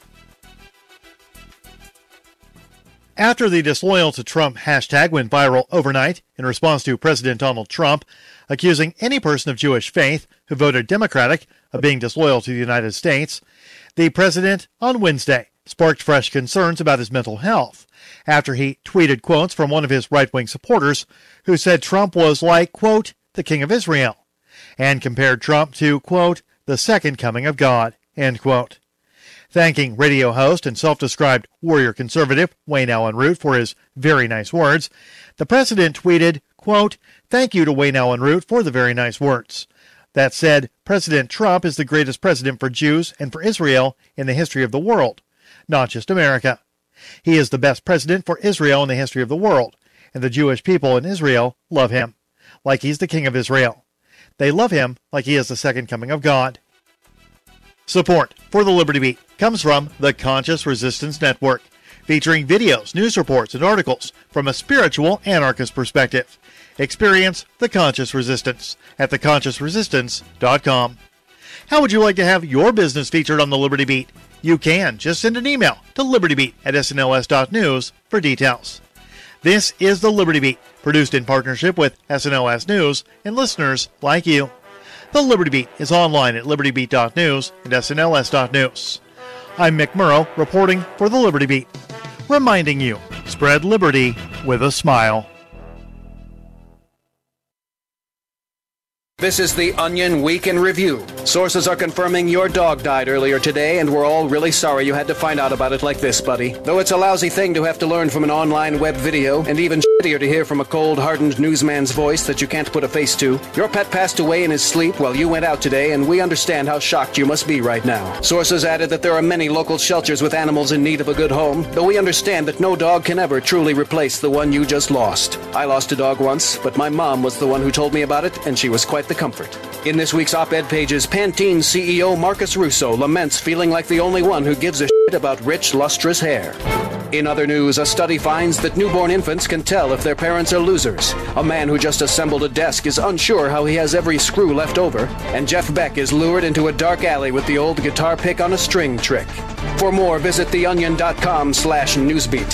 Speaker 8: After the disloyal to Trump hashtag went viral overnight in response to President Donald Trump accusing any person of Jewish faith who voted Democratic of being disloyal to the United States, the president on Wednesday sparked fresh concerns about his mental health after he tweeted quotes from one of his right-wing supporters who said Trump was like, quote, the King of Israel, and compared Trump to, quote, the second coming of God, end quote. Thanking radio host and self-described warrior conservative Wayne Allen Root for his very nice words, the president tweeted, quote, thank you to Wayne Allen Root for the very nice words. That said, President Trump is the greatest president for Jews and for Israel in the history of the world, not just America. He is the best president for Israel in the history of the world, and the Jewish people in Israel love him, like he's the King of Israel. They love him like he is the second coming of God. Support for the Liberty Beat comes from the Conscious Resistance Network, featuring videos, news reports, and articles from a spiritual anarchist perspective. Experience the Conscious Resistance at the conscious resistance dot com. How would you like to have your business featured on the Liberty Beat? You can. Just send an email to libertybeat at S N L S dot news for details. This is the Liberty Beat, produced in partnership with S N L S News and listeners like you. The Liberty Beat is online at liberty beat dot news and S N L S dot news. I'm Mick Murrow, reporting for the Liberty Beat, reminding you, spread liberty with a smile.
Speaker 9: This is the Onion Week in Review. Sources are confirming your dog died earlier today, and we're all really sorry you had to find out about it like this, buddy. Though it's a lousy thing to have to learn from an online web video, and even shittier to hear from a cold, hardened newsman's voice that you can't put a face to, your pet passed away in his sleep while you went out today, and we understand how shocked you must be right now. Sources added that there are many local shelters with animals in need of a good home, though we understand that no dog can ever truly replace the one you just lost. I lost a dog once, but my mom was the one who told me about it, and she was quite the comfort. In this week's op-ed pages, Pantene C E O Marcus Russo laments feeling like the only one who gives a shit about rich, lustrous hair. In other news, a study finds that newborn infants can tell if their parents are losers. A man who just assembled a desk is unsure how he has every screw left over. And Jeff Beck is lured into a dark alley with the old guitar pick on a string trick. For more, visit theonion.com slash newsbeat.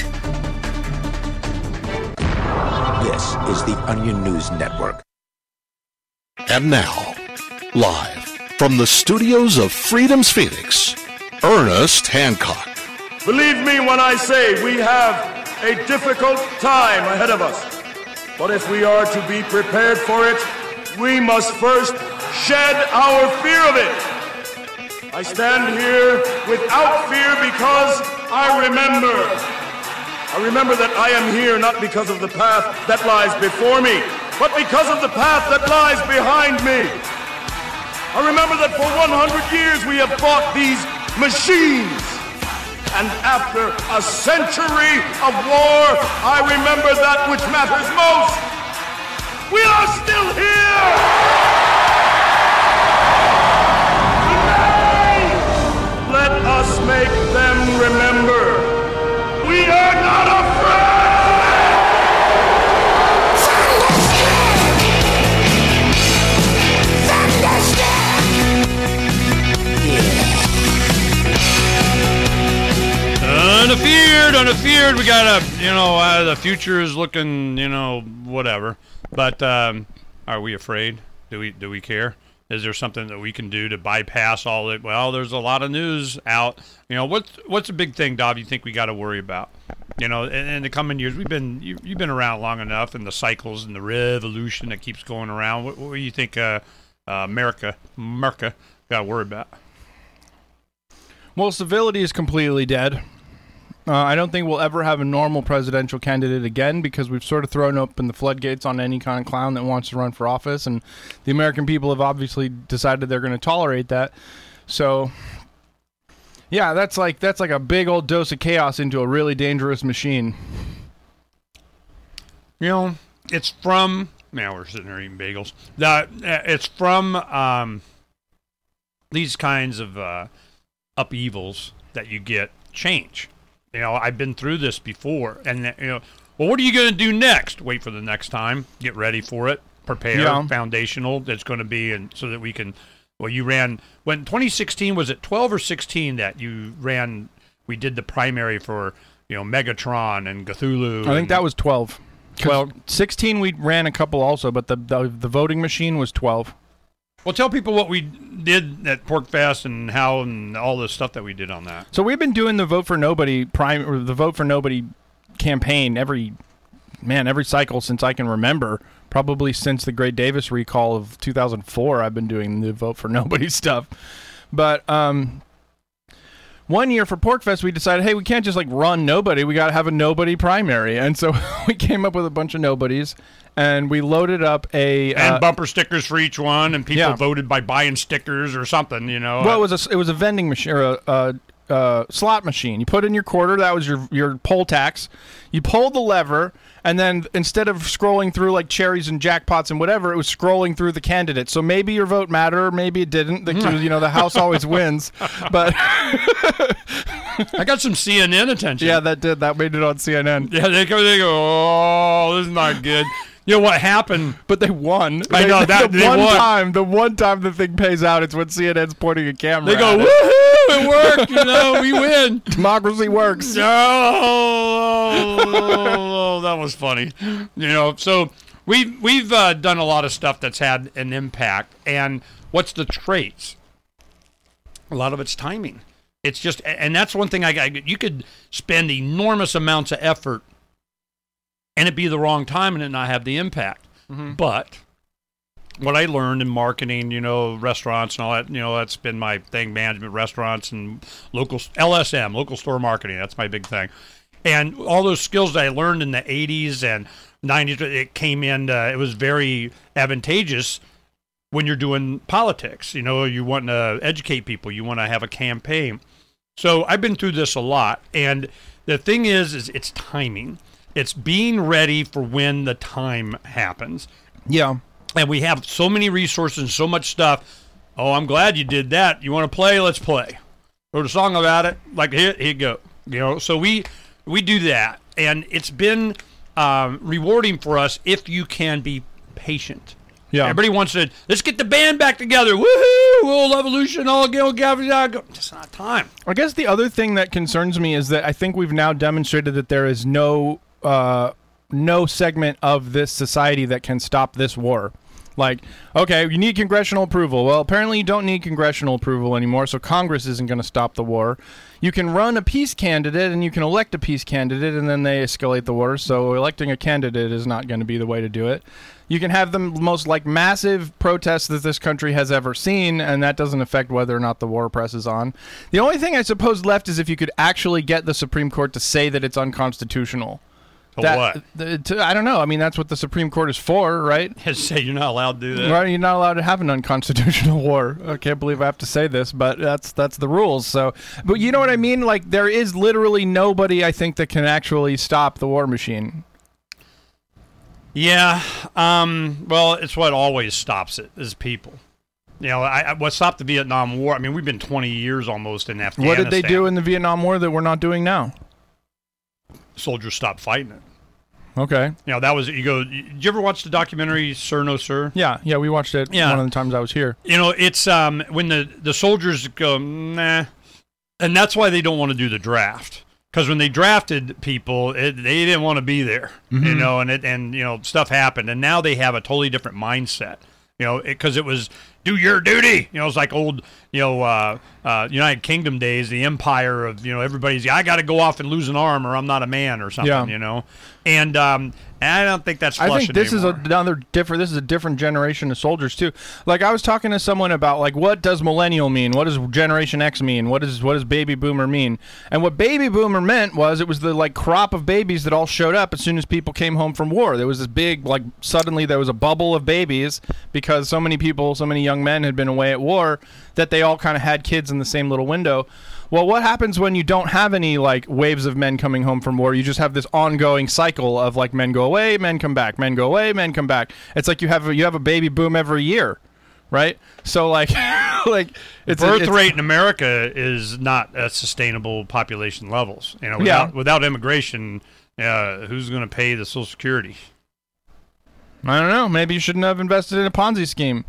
Speaker 10: This is the Onion News Network.
Speaker 1: And now, live from the studios of Freedom's Phoenix, Ernest Hancock.
Speaker 2: Believe me when I say we have a difficult time ahead of us. But if we are to be prepared for it, we must first shed our fear of it. I stand here without fear because I remember. I remember that I am here not because of the path that lies before me, but because of the path that lies behind me. I remember that for one hundred years we have fought these machines. And after a century of war, I remember that which matters most. We are still here! Today, let us make them remember. We are not afraid!
Speaker 3: Unafeared, the feared. We got a, you know, uh, the future is looking, you know, whatever. But um, are we afraid? Do we do we care? Is there something that we can do to bypass all that? Well, there's a lot of news out. You know, what's what's a big thing, Dob, you think we got to worry about? You know, in, in the coming years, we've been you, you've been around long enough, and the cycles and the revolution that keeps going around. What, what do you think, uh, uh, America, America, got to worry about?
Speaker 4: Well, civility is completely dead. Uh, I don't think we'll ever have a normal presidential candidate again because we've sort of thrown open the floodgates on any kind of clown that wants to run for office, and the American people have obviously decided they're going to tolerate that. So, yeah, that's like that's like a big old dose of chaos into a really dangerous machine.
Speaker 3: You know, it's from. Man, we're sitting there eating bagels. The, it's from um, these kinds of uh, upheavals that you get change. You know, I've been through this before, and you know, well, what are you going to do next? Wait for the next time. Get ready for it. Prepare.
Speaker 4: Yeah.
Speaker 3: Foundational. That's going to be, and so that we can. Well, you ran when twenty sixteen was it twelve or sixteen that you ran? We did the primary for you know Megatron and Cthulhu.
Speaker 4: I think
Speaker 3: and,
Speaker 4: that was twelve.
Speaker 3: twelve.
Speaker 4: sixteen we ran a couple also, but the the, the voting machine was twelve.
Speaker 3: Well, tell people what we did at PorcFest and how and all the stuff that we did on that.
Speaker 4: So we've been doing the Vote for Nobody prime or the Vote for Nobody campaign every man every cycle since I can remember. Probably since the Gray Davis recall of two thousand four, I've been doing the Vote for Nobody stuff. But um, one year for PorcFest, we decided, hey, we can't just like run nobody. We got to have a nobody primary, and so we came up with a bunch of nobodies. And we loaded up a
Speaker 3: and
Speaker 4: uh,
Speaker 3: bumper stickers for each one, and people
Speaker 4: yeah.
Speaker 3: voted by buying stickers or something, you know.
Speaker 4: Well, it was a it was a vending machine or a, a, a slot machine. You put in your quarter, that was your your poll tax. You pulled the lever, and then instead of scrolling through like cherries and jackpots and whatever, it was scrolling through the candidates. So maybe your vote mattered, maybe it didn't. The, you know, the house always wins, but
Speaker 3: I got some C N N attention.
Speaker 4: Yeah, that did. That made it on C N N.
Speaker 3: Yeah, they go, they go, oh, this is not good. You know what happened?
Speaker 4: But they won.
Speaker 3: I
Speaker 4: they,
Speaker 3: know that
Speaker 4: the
Speaker 3: they
Speaker 4: one
Speaker 3: won.
Speaker 4: time. The one time the thing pays out, it's when C N N's pointing a camera.
Speaker 3: They go,
Speaker 4: at it.
Speaker 3: woohoo! It worked. You know, we win.
Speaker 4: Democracy works.
Speaker 3: Oh, that was funny. You know, so we've we've uh, done a lot of stuff that's had an impact. And what's the traits? A lot of it's timing. It's just, and that's one thing I got. You could spend enormous amounts of effort and it be the wrong time and it not have the impact. Mm-hmm. But what I learned in marketing, you know, restaurants and all that, you know, that's been my thing, management, restaurants and local, L S M, local store marketing. That's my big thing. And all those skills that I learned in the eighties and nineties, it came in, uh, it was very advantageous when you're doing politics. You know, you want to educate people. You want to have a campaign. So I've been through this a lot. And the thing is, is it's timing. It's being ready for when the time happens.
Speaker 4: Yeah.
Speaker 3: And we have so many resources and so much stuff. Oh, I'm glad you did that. You want to play? Let's play. Wrote a song about it. Like, here, here you go. You know, so we we do that. And it's been um, rewarding for us if you can be patient.
Speaker 4: Yeah.
Speaker 3: Everybody wants to, let's get the band back together. Woohoo! World Evolution, all go, go, go. Just not time.
Speaker 4: I guess the other thing that concerns me is that I think we've now demonstrated that there is no uh, no segment of this society that can stop this war. Like, okay, you need congressional approval. Well, apparently you don't need congressional approval anymore, so Congress isn't going to stop the war. You can run a peace candidate, and you can elect a peace candidate, and then they escalate the war, so electing a candidate is not going to be the way to do it. You can have the most, like, massive protests that this country has ever seen, and that doesn't affect whether or not the war presses on. The only thing I suppose left is if you could actually get the Supreme Court to say that it's unconstitutional. That,
Speaker 3: what?
Speaker 4: The, to, I don't know. I mean, that's what the Supreme Court is for, right?
Speaker 3: Say you're not allowed to do that.
Speaker 4: Right, you're not allowed to have an unconstitutional war. I can't believe I have to say this, but that's that's the rules. So, but you know what I mean? Like, there is literally nobody, I think, that can actually stop the war machine.
Speaker 3: Yeah. Um, well, it's what always stops it is people. You know, I, I, what stopped the Vietnam War? I mean, we've been twenty years almost in Afghanistan.
Speaker 4: What did they do in the Vietnam War that we're not doing now?
Speaker 3: Soldiers stopped fighting it.
Speaker 4: Okay.
Speaker 3: You know, that was, you go, did you ever watch the documentary Sir No Sir?
Speaker 4: Yeah, yeah, we watched it
Speaker 3: Yeah.
Speaker 4: one of the times I was here.
Speaker 3: You know, it's um when the, the soldiers go, nah, and that's why they don't want to do the draft. Because when they drafted people, it, they didn't want to be there,
Speaker 4: Mm-hmm.
Speaker 3: you know, and it and you know stuff happened, and now they have a totally different mindset, you know, because it, it was do your duty, you know, it's like old, you know, uh, uh, United Kingdom days, the empire of you know everybody's I got to go off and lose an arm or I'm not a man or something,
Speaker 4: Yeah.
Speaker 3: you know, and um, and I don't think that's
Speaker 4: I
Speaker 3: flushing
Speaker 4: think this
Speaker 3: anymore.
Speaker 4: is another different. This is a different generation of soldiers too. Like I was talking to someone about like what does millennial mean? What does Generation X mean? What does what does baby boomer mean? And what baby boomer meant was it was the like crop of babies that all showed up as soon as people came home from war. There was this big like suddenly there was a bubble of babies because so many people, so many young men had been away at war that they all kind of had kids in the same little window. Well, what happens when you don't have any like waves of men coming home from war? You just have this ongoing cycle of like men go away, men come back, men go away, men come back. It's like you have a, you have a baby boom every year, right? So like like it's
Speaker 3: birth
Speaker 4: it's,
Speaker 3: rate in America is not at sustainable population levels. You know,
Speaker 4: Yeah.
Speaker 3: without, without immigration, uh, who's going to pay the Social Security?
Speaker 4: I don't know. Maybe you shouldn't have invested in a Ponzi scheme.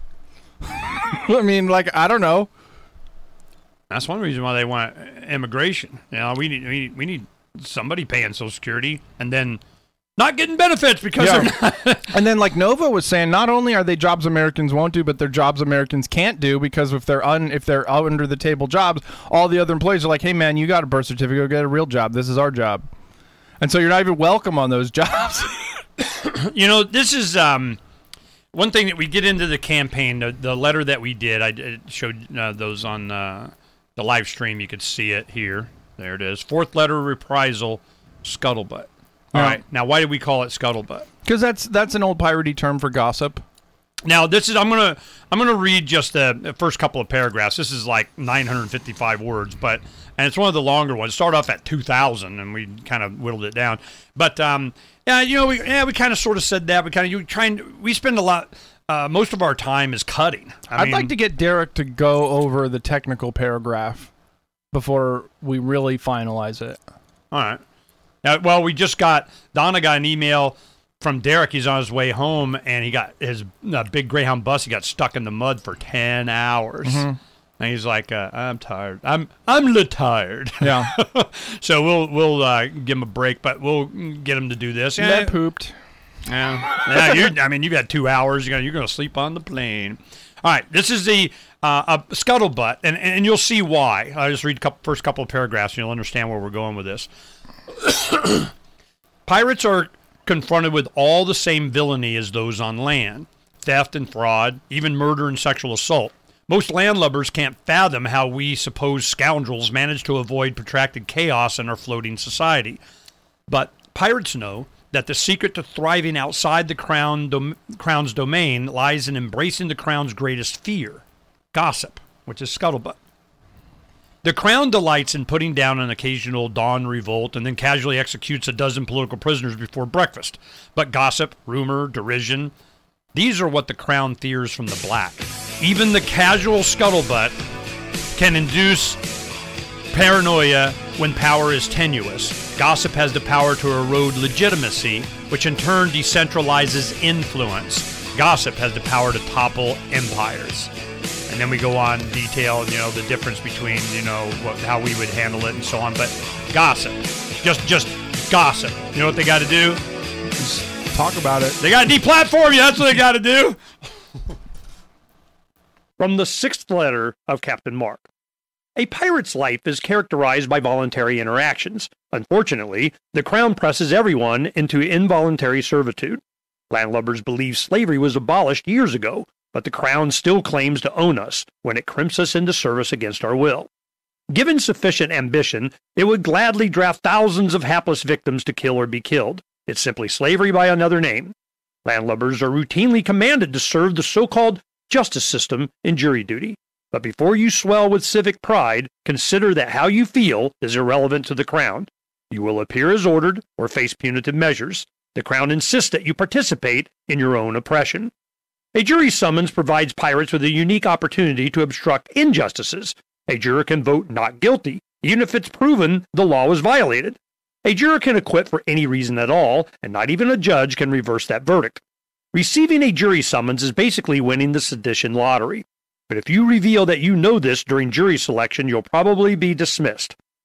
Speaker 4: I mean, like I don't know.
Speaker 3: That's one reason why they want immigration. You know, we need we need, we need somebody paying Social Security and then not getting benefits because
Speaker 4: Yeah.
Speaker 3: they're not.
Speaker 4: And then, like Nova was saying, not only are they jobs Americans won't do, but they're jobs Americans can't do because if they're un if they're under the table jobs, all the other employees are like, "Hey, man, you got a birth certificate, go get a real job. This is our job," and so you're not even welcome on those jobs.
Speaker 3: You know, this is um, one thing that we get into the campaign. The, the letter that we did, I I showed uh, those on uh, the live stream. You could see it here. There it is. Fourth letter reprisal, scuttlebutt. All
Speaker 4: Yeah.
Speaker 3: right. Now, why did we call it scuttlebutt?
Speaker 4: Because that's that's an old piratey term for gossip.
Speaker 3: Now, this is I'm gonna I'm gonna read just the the first couple of paragraphs. This is like nine hundred fifty-five words, but and it's one of the longer ones. It started off at two thousand, and we kind of whittled it down. But um, yeah, you know, we yeah we kind of sort of said that. We kind of you trying we spend a lot. Uh, most of our time is cutting. I
Speaker 4: I'd
Speaker 3: mean,
Speaker 4: like to get Derek to go over the technical paragraph before we really finalize it.
Speaker 3: All right. Now, well, we just got Donna got an email from Derek. He's on his way home, and he got his uh, big Greyhound bus. He got stuck in the mud for ten hours,
Speaker 4: Mhm.
Speaker 3: and he's like, uh, "I'm tired. I'm I'm little tired."
Speaker 4: Yeah.
Speaker 3: So we'll we'll uh, give him a break, but we'll get him to do this.
Speaker 4: Yeah.
Speaker 3: Yeah,
Speaker 4: pooped.
Speaker 3: yeah. yeah you're, I mean, you've had two hours. You're gonna you're gonna sleep on the plane. All right. This is the uh, a scuttlebutt, and and you'll see why. I'll just read the couple, first couple of paragraphs, and you'll understand where we're going with this. Pirates are confronted with all the same villainy as those on land. Theft and fraud, even murder and sexual assault. Most landlubbers can't fathom how we supposed scoundrels manage to avoid protracted chaos in our floating society. But pirates know that the secret to thriving outside the crown dom- crown's domain lies in embracing the crown's greatest fear, gossip, which is scuttlebutt. The crown delights in putting down an occasional dawn revolt and then casually executes a dozen political prisoners before breakfast. But gossip, rumor, derision, these are what the crown fears from the black. Even the casual scuttlebutt can induce paranoia when power is tenuous. Gossip has the power to erode legitimacy, which in turn decentralizes influence. Gossip has the power to topple empires. And then we go on detail, you know, the difference between, you know, what, how we would handle it and so on. But gossip, just just gossip. You know what they got to do?
Speaker 4: Just talk about it.
Speaker 3: They got to deplatform you. That's what they got to do.
Speaker 5: From the sixth letter of Captain Mark. A pirate's life is characterized by voluntary interactions. Unfortunately, the Crown presses everyone into involuntary servitude. Landlubbers believe slavery was abolished years ago, but the Crown still claims to own us when it crimps us into service against our will. Given sufficient ambition, it would gladly draft thousands of hapless victims to kill or be killed. It's simply slavery by another name. Landlubbers are routinely commanded to serve the so-called justice system in jury duty. But before you swell with civic pride, consider that how you feel is irrelevant to the Crown. You will appear as ordered or face punitive measures. The Crown insists that you participate in your own oppression. A jury summons provides pirates with a unique opportunity to obstruct injustices. A juror can vote not guilty, even if it's proven the law was violated. A juror can acquit for any reason at all, and not even a judge can reverse that verdict. Receiving a jury summons is basically winning the sedition lottery. But if you reveal that you know this during jury selection, you'll probably be dismissed.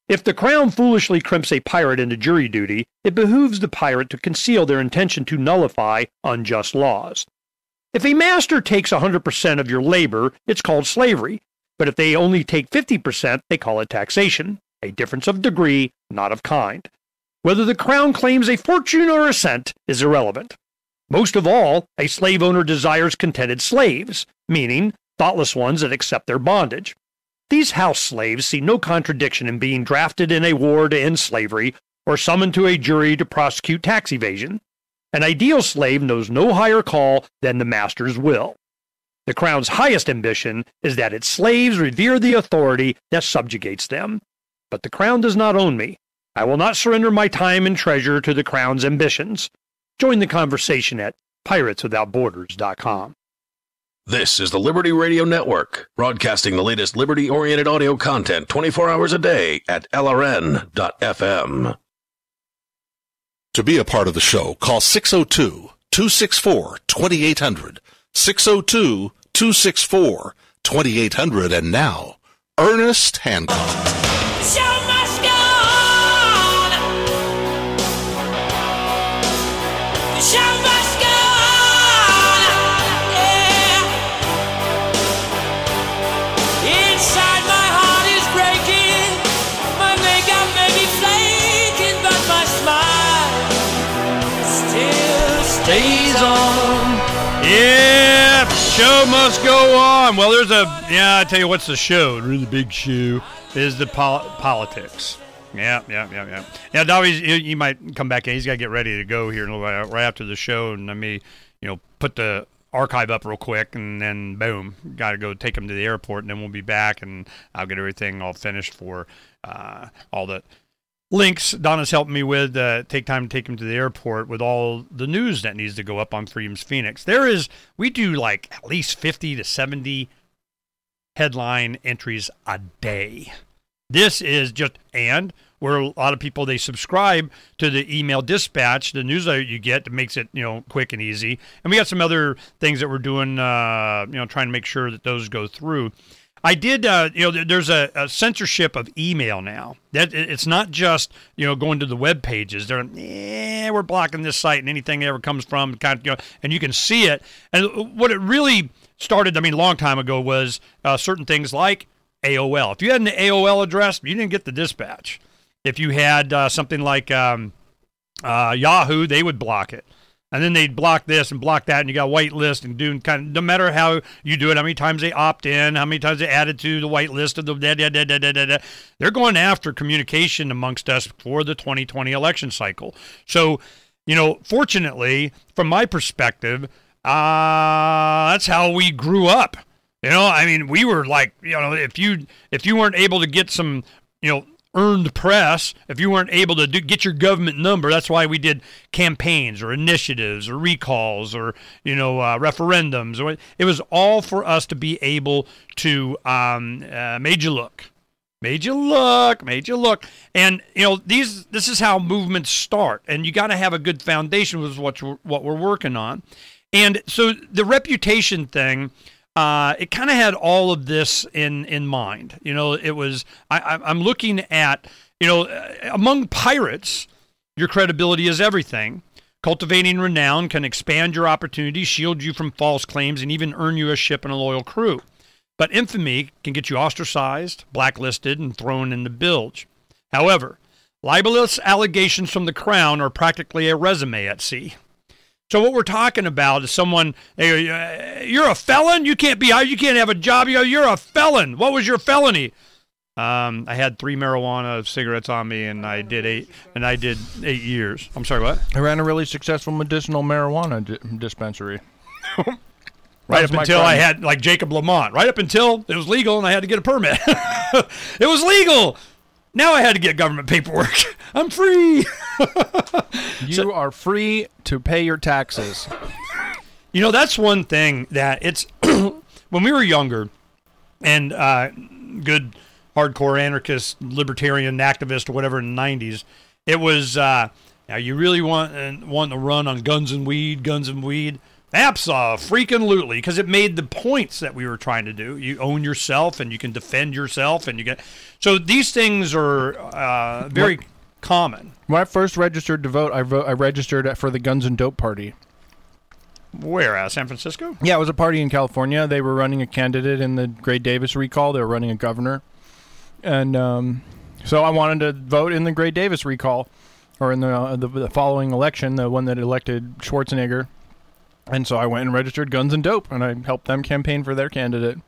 Speaker 5: If the Crown foolishly crimps a pirate into jury duty, it behooves the pirate to conceal their intention to nullify unjust laws. If a master takes one hundred percent of your labor, it's called slavery, but if they only take fifty percent, they call it taxation, a difference of degree, not of kind. Whether the Crown claims a fortune or a cent is irrelevant. Most of all, a slave owner desires contented slaves, meaning thoughtless ones that accept their bondage. These house slaves see no contradiction in being drafted in a war to end slavery or summoned to a jury to prosecute tax evasion. An ideal slave knows no higher call than the master's will. The Crown's highest ambition is that its slaves revere the authority that subjugates them. But the Crown does not own me. I will not surrender my time and treasure to the Crown's ambitions. Join the conversation at pirates without borders dot com.
Speaker 7: This is the Liberty Radio Network, broadcasting the latest liberty-oriented audio content twenty-four hours a day at L R N dot F M.
Speaker 1: To be a part of the show, call six oh two, two six four, two eight hundred, six oh two, two six four, two eight hundred, and now, Ernest Hancock.
Speaker 6: Show must go on. The show must go on. Yeah. Inside my heart is breaking. My makeup may be flaking, but my smile still stays on.
Speaker 3: Yeah, show must go on. Well, there's a, yeah, I tell you what's the show, really big show, is the pol- politics. Yeah, yeah, yeah, yeah. Yeah, Dobby, you, you might come back in. He's got to get ready to go here in a little while, right after the show, and I may, you know, put the archive up real quick, and then boom, got to go take him to the airport, and then we'll be back, and I'll get everything all finished for uh, all the links Donna's helping me with, uh, take time to take him to the airport with all the news that needs to go up on Freedom's Phoenix. There is, we do like at least fifty to seventy headline entries a day. This is just, and where a lot of people, they subscribe to the email dispatch, the newsletter you get that makes it, you know, quick and easy. And we got some other things that we're doing, uh, you know, trying to make sure that those go through. I did, uh, you know, there's a, a censorship of email now. That it's not just, you know, going to the web pages. They're, eh, we're blocking this site and anything that ever comes from, kind of, you know, and you can see it. And what it really started, I mean, a long time ago, was uh, certain things like A O L. If you had an A O L address, you didn't get the dispatch. If you had uh, something like um, uh, Yahoo, they would block it. And then they'd block this and block that, and you got a white list and do kind of, no matter how you do it, how many times they opt in, how many times they added to the white list of the da, da, da, da, da, da, da. They're going after communication amongst us for the twenty twenty election cycle. So, you know, fortunately, from my perspective, uh, that's how we grew up. You know, I mean, we were like, you know, if you if you weren't able to get some, you know, earned press, if you weren't able to do, get your government number, that's why we did campaigns or initiatives or recalls or, you know, uh, referendums. Or it was all for us to be able to, um, uh, made you look, made you look, made you look. And, you know, these, this is how movements start. And you got to have a good foundation with what, you're, what we're working on. And so the reputation thing, Uh, it kind of had all of this in, in mind. You know, it was, I, I'm looking at, you know, among pirates, your credibility is everything. Cultivating renown can expand your opportunities, shield you from false claims, and even earn you a ship and a loyal crew. But infamy can get you ostracized, blacklisted, and thrown in the bilge. However, libelous allegations from the Crown are practically a resume at sea. So what we're talking about is someone, hey, you're a felon? You can't be, you can't have a job. You're a felon. What was your felony? Um, I had three marijuana cigarettes on me, and I did eight, and I did eight years. I'm sorry, what?
Speaker 4: I ran a really successful medicinal marijuana di- dispensary.
Speaker 3: Right up until I had, like Jacob Lamont, right up until it was legal and I had to get a permit. It was legal. Now I had to get government paperwork. I'm free.
Speaker 4: You
Speaker 3: so,
Speaker 4: are free to pay your taxes.
Speaker 3: You know, that's one thing that it's, when we were younger and uh, good hardcore anarchist, libertarian activist or whatever in the nineties, it was, uh, now you really want, uh, want to run on guns and weed, guns and weed. Abso-freaking-lutely, because it made the points that we were trying to do. You own yourself, and you can defend yourself, and you get. So these things are uh, very what, common.
Speaker 4: When I first registered to vote, I vote. I registered for the Guns and Dope Party.
Speaker 3: Where, uh, San Francisco?
Speaker 4: Yeah, it was a party in California. They were running a candidate in the Gray Davis recall. They were running a governor, and um, so I wanted to vote in the Gray Davis recall, or in the, uh, the the following election, the one that elected Schwarzenegger. And so I went and registered Guns and Dope, and I helped them campaign for their candidate.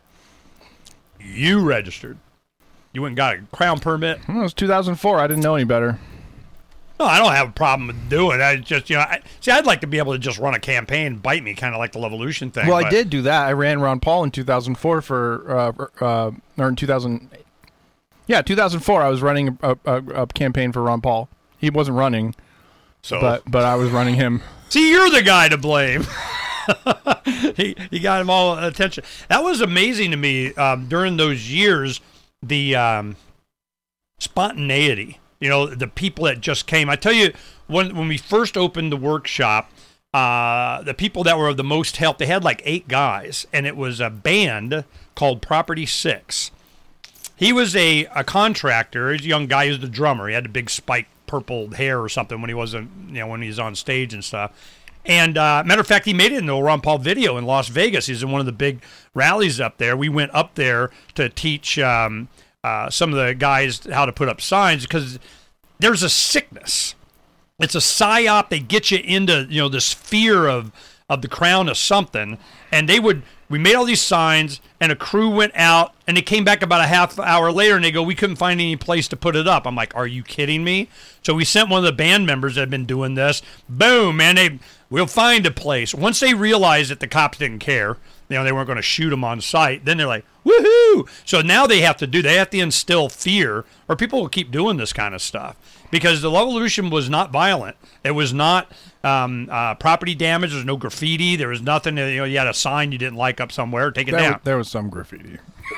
Speaker 3: You registered? You went and got a Crown permit?
Speaker 4: Well, it was two thousand four. I didn't know any better.
Speaker 3: No, I don't have a problem with doing it. I just, you know, I, see, I'd like to be able to just run a campaign, bite me, kind of like the Levolution thing.
Speaker 4: Well,
Speaker 3: but.
Speaker 4: I did do that. I ran Ron Paul in two thousand four for, uh, uh, or in two thousand, yeah, two thousand four. I was running a, a, a campaign for Ron Paul. He wasn't running, so but but I was running him.
Speaker 3: See, you're the guy to blame. he he got him all attention. That was amazing to me um, during those years. The um, spontaneity, you know, the people that just came. I tell you, when when we first opened the workshop, uh, the people that were of the most help, they had like eight guys, and it was a band called Property Six. He was a, a contractor. He's a young guy. He was the drummer. He had a big spiked purple hair or something when he wasn't, you know, when he was on stage and stuff. And uh, matter of fact, he made it into a Ron Paul video in Las Vegas. He's in one of the big rallies up there. We went up there to teach um, uh, some of the guys how to put up signs because there's a sickness. It's a psyop. They get you into, you know, this fear of of the crown of something. And they would. We made all these signs, and a crew went out, and they came back about a half hour later, and they go, we couldn't find any place to put it up. I'm like, are you kidding me? So we sent one of the band members that had been doing this. Boom, man, they we'll find a place. Once they realized that the cops didn't care, you know, they weren't going to shoot them on sight, then they're like, woohoo! So now they have to do, they have to instill fear, or people will keep doing this kind of stuff. Because the Levolution was not violent. It was not um, uh, property damage. There was no graffiti. There was nothing. You know, you had a sign you didn't like up somewhere. Take it
Speaker 4: there
Speaker 3: down.
Speaker 4: Was, there was some graffiti.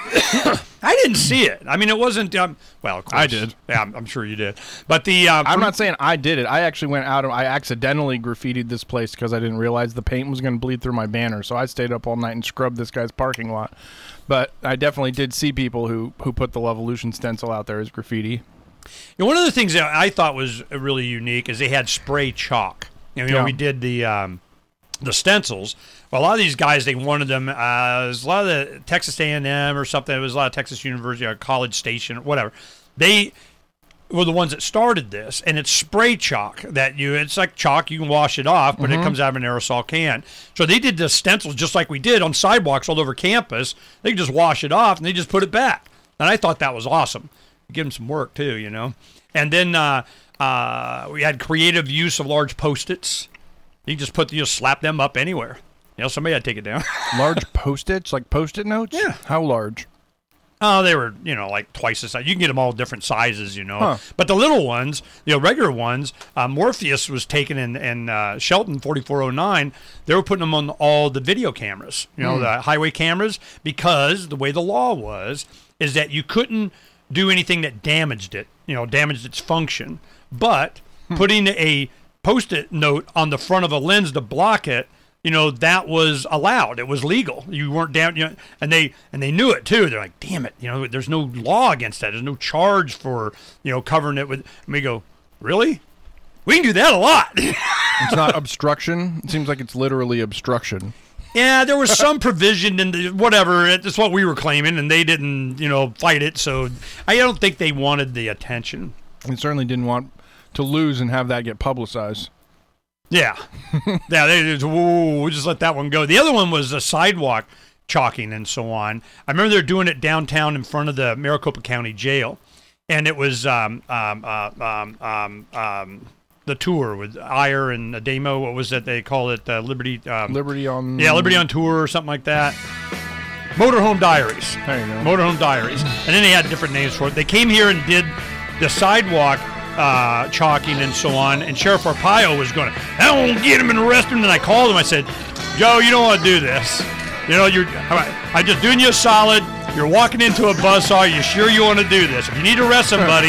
Speaker 3: I didn't see it. I mean, it wasn't. Um, well, of course
Speaker 4: I did.
Speaker 3: Yeah, I'm, I'm sure you did. But the uh,
Speaker 4: I'm not saying I did it. I actually went out. I accidentally graffitied this place because I didn't realize the paint was going to bleed through my banner. So I stayed up all night and scrubbed this guy's parking lot. But I definitely did see people who who put the Levolution stencil out there as graffiti.
Speaker 3: You know, one of the things that I thought was really unique is they had spray chalk. You know, you
Speaker 4: yeah.
Speaker 3: know we did the um, the stencils. Well, a lot of these guys, they wanted them. Uh, it was a lot of the Texas A and M or something. It was a lot of Texas University or College Station or whatever. They were the ones that started this, and it's spray chalk that you. It's like chalk. You can wash it off, but mm-hmm. it comes out of an aerosol can. So they did the stencils just like we did on sidewalks all over campus. They could just wash it off, and they just put it back. And I thought that was awesome. Give them some work too, you know. And then uh, uh, we had creative use of large Post-its. You just put, you just slap them up anywhere. You know, somebody had to take it down.
Speaker 4: Large Post-its, like Post-it notes?
Speaker 3: Yeah.
Speaker 4: How large?
Speaker 3: Oh, they were, you know, like twice the size. You can get them all different sizes, you know.
Speaker 4: Huh.
Speaker 3: But the little ones, you know, regular ones, uh, Morpheus was taken in, in uh, Shelton forty-four oh nine. They were putting them on all the video cameras, you know, mm. the highway cameras, because the way the law was is that you couldn't do anything that damaged it, you know, damaged its function. But hmm. putting a Post-it note on the front of a lens to block it, you know, that was allowed. It was legal. You weren't down, you know, and they and they knew it too. They're like, damn it, you know, there's no law against that. There's no charge for, you know, covering it with. And we go, really? We can do that a lot.
Speaker 4: It's not obstruction. It seems like it's literally obstruction.
Speaker 3: Yeah, there was some provision in the, whatever. That's what we were claiming, and they didn't, you know, fight it. So I don't think they wanted the attention.
Speaker 4: They certainly didn't want to lose and have that get publicized.
Speaker 3: Yeah. yeah, they just, whoa, we'll just let that one go. The other one was the sidewalk chalking and so on. I remember they were doing it downtown in front of the Maricopa County Jail, and it was um, um, uh, um, um, um, the tour with Iyer and Ademo. What was it? They call it uh, Liberty. Um,
Speaker 4: Liberty on.
Speaker 3: Yeah, Liberty on Tour or something like that. Motorhome Diaries.
Speaker 4: There you go.
Speaker 3: Motorhome Diaries. And then they had different names for it. They came here and did the sidewalk uh, chalking and so on. And Sheriff Arpaio was going, I won't get him and arrest him. And I called him. I said, Joe, you don't want to do this. You know, you're. I'm just doing you a solid. You're walking into a buzzsaw. Are you sure you want to do this? If you need to arrest somebody,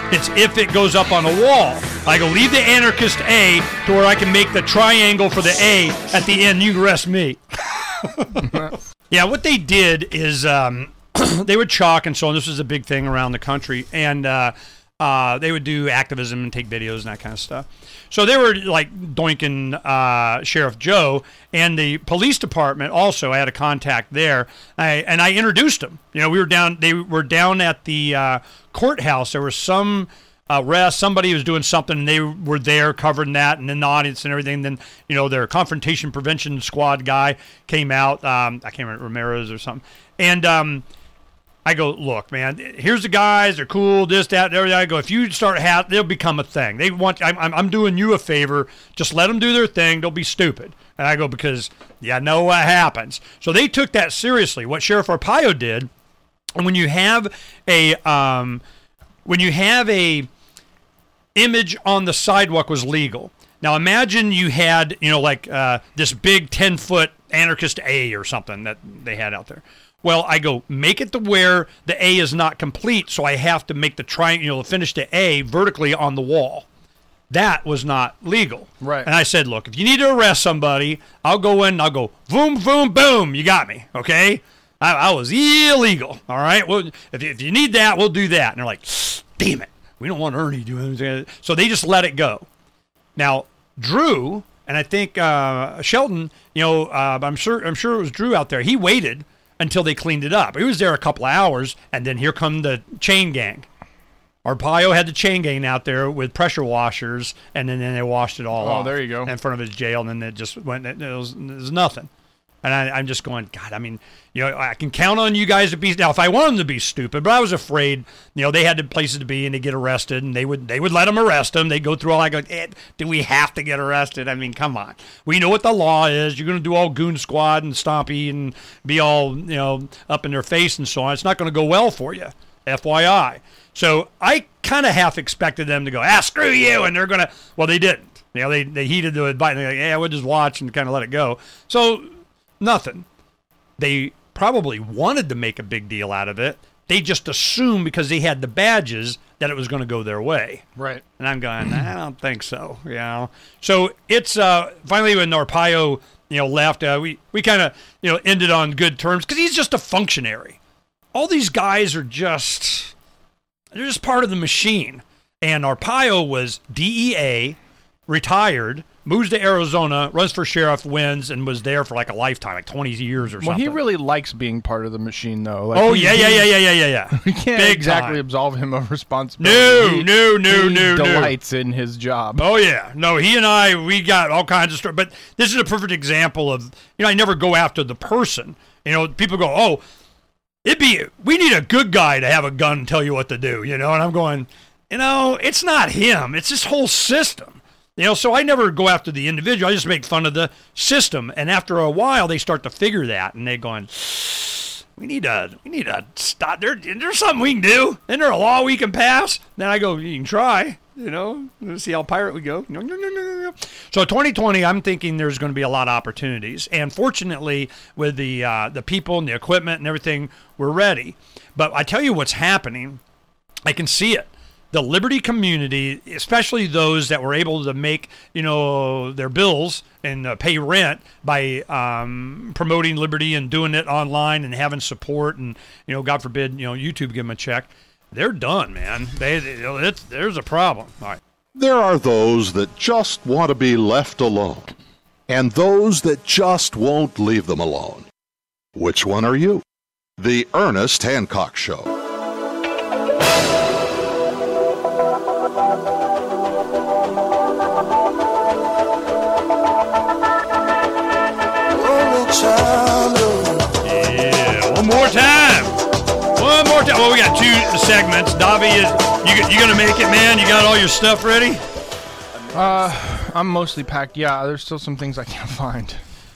Speaker 3: It's if it goes up on a wall. I go, leave the anarchist A to where I can make the triangle for the A at the end. You can arrest me. Yeah, what they did is um, they would chalk and so on. This was a big thing around the country. And uh, uh, they would do activism and take videos and that kind of stuff. So they were like doinking uh, Sheriff Joe, and the police department also. I had a contact there, I, and I introduced them. You know, we were down. They were down at the uh, courthouse. There was some arrest. Somebody was doing something, and they were there covering that, and in the audience and everything. Then you know, their confrontation prevention squad guy came out. Um, I can't remember, Ramirez or something, and. Um, I go, look, man, here's the guys. They're cool, this, that, everything. I go, if you start, ha- they'll become a thing. They want, I'm, I'm, I'm doing you a favor. Just let them do their thing. Don't be stupid. And I go, because you yeah, know what happens. So they took that seriously. What Sheriff Arpaio did, and when you have a, um, when you have a image on the sidewalk was legal. Now imagine you had, you know, like uh, this big ten foot anarchist A or something that they had out there. Well, I go, make it to where the A is not complete, so I have to make the triangle, you know, finish the A vertically on the wall. That was not legal.
Speaker 4: Right.
Speaker 3: And I said, look, if you need to arrest somebody, I'll go in and I'll go, boom, boom, boom, you got me, okay? I, I was illegal, all right? Well, if you, if you need that, we'll do that. And they're like, damn it, we don't want Ernie doing anything. So they just let it go. Now, Drew, and I think uh, Shelton, you know, uh, I'm sure I'm sure it was Drew out there, he waited until they cleaned it up. He was there a couple of hours, and then here come the chain gang. Arpaio had the chain gang out there with pressure washers, and then, then they washed it all
Speaker 4: oh,
Speaker 3: off.
Speaker 4: Oh, there you go.
Speaker 3: In front of his jail, and then it just went, it was, it was nothing. And I, I'm just going, God, I mean, you know, I can count on you guys to be, now if I want them to be stupid, but I was afraid, you know, they had places to be and they get arrested, and they would they would let them arrest them. They'd go through all, I go, eh, do we have to get arrested? I mean, come on. We know what the law is. You're going to do all goon squad and stompy and be all, you know, up in their face and so on. It's not going to go well for you, F Y I. So I kind of half expected them to go, ah, screw you, and they're going to, well, they didn't. You know, they, they heeded the advice. They're like, yeah, we'll just watch and kind of let it go. So nothing. They probably wanted to make a big deal out of it. They just assumed because they had the badges that it was going to go their way.
Speaker 4: Right.
Speaker 3: And I'm going, I don't think so. You know. So it's uh, finally when Arpaio, you know, left, uh, we, we kind of, you know, ended on good terms because he's just a functionary. All these guys are just, they're just part of the machine. And Arpaio was D E A, retired, moves to Arizona, runs for sheriff, wins, and was there for like a lifetime, like twenty years or something.
Speaker 4: Well, he really likes being part of the machine, though. Like
Speaker 3: oh,
Speaker 4: he,
Speaker 3: yeah, yeah, yeah, yeah, yeah, yeah, yeah.
Speaker 4: We can't
Speaker 3: Big
Speaker 4: exactly
Speaker 3: time.
Speaker 4: absolve him of responsibility.
Speaker 3: No,
Speaker 4: he,
Speaker 3: no, no,
Speaker 4: he
Speaker 3: no, no.
Speaker 4: delights in his job.
Speaker 3: Oh, yeah. No, he and I, we got all kinds of stuff. But this is a perfect example of, you know, I never go after the person. You know, people go, oh, it'd be, we need a good guy to have a gun and tell you what to do, you know? And I'm going, you know, it's not him. It's this whole system. You know, so I never go after the individual. I just make fun of the system. And after a while, they start to figure that, and they're going, we need a, we need a stop. There, there's something we can do. Isn't there a law we can pass? Then I go, you can try. You know, let's see how pirate we go. No, no, no, no, no. So twenty twenty, I'm thinking there's going to be a lot of opportunities. And fortunately, with the uh, the people and the equipment and everything, we're ready. But I tell you what's happening. I can see it. The Liberty community, especially those that were able to make, you know, their bills and uh, pay rent by um, promoting Liberty and doing it online and having support and, you know, God forbid, you know, YouTube give them a check. They're done, man. They, they it's, there's a problem. All right.
Speaker 1: There are those that just want to be left alone, and those that just won't leave them alone. Which one are you? The Ernest Hancock Show.
Speaker 3: Yeah, one more time. One more time. Well, we got two segments. Davi, is you you gonna make it, man? You got all your stuff ready?
Speaker 4: Uh, I'm mostly packed. Yeah, there's still some things I can't find.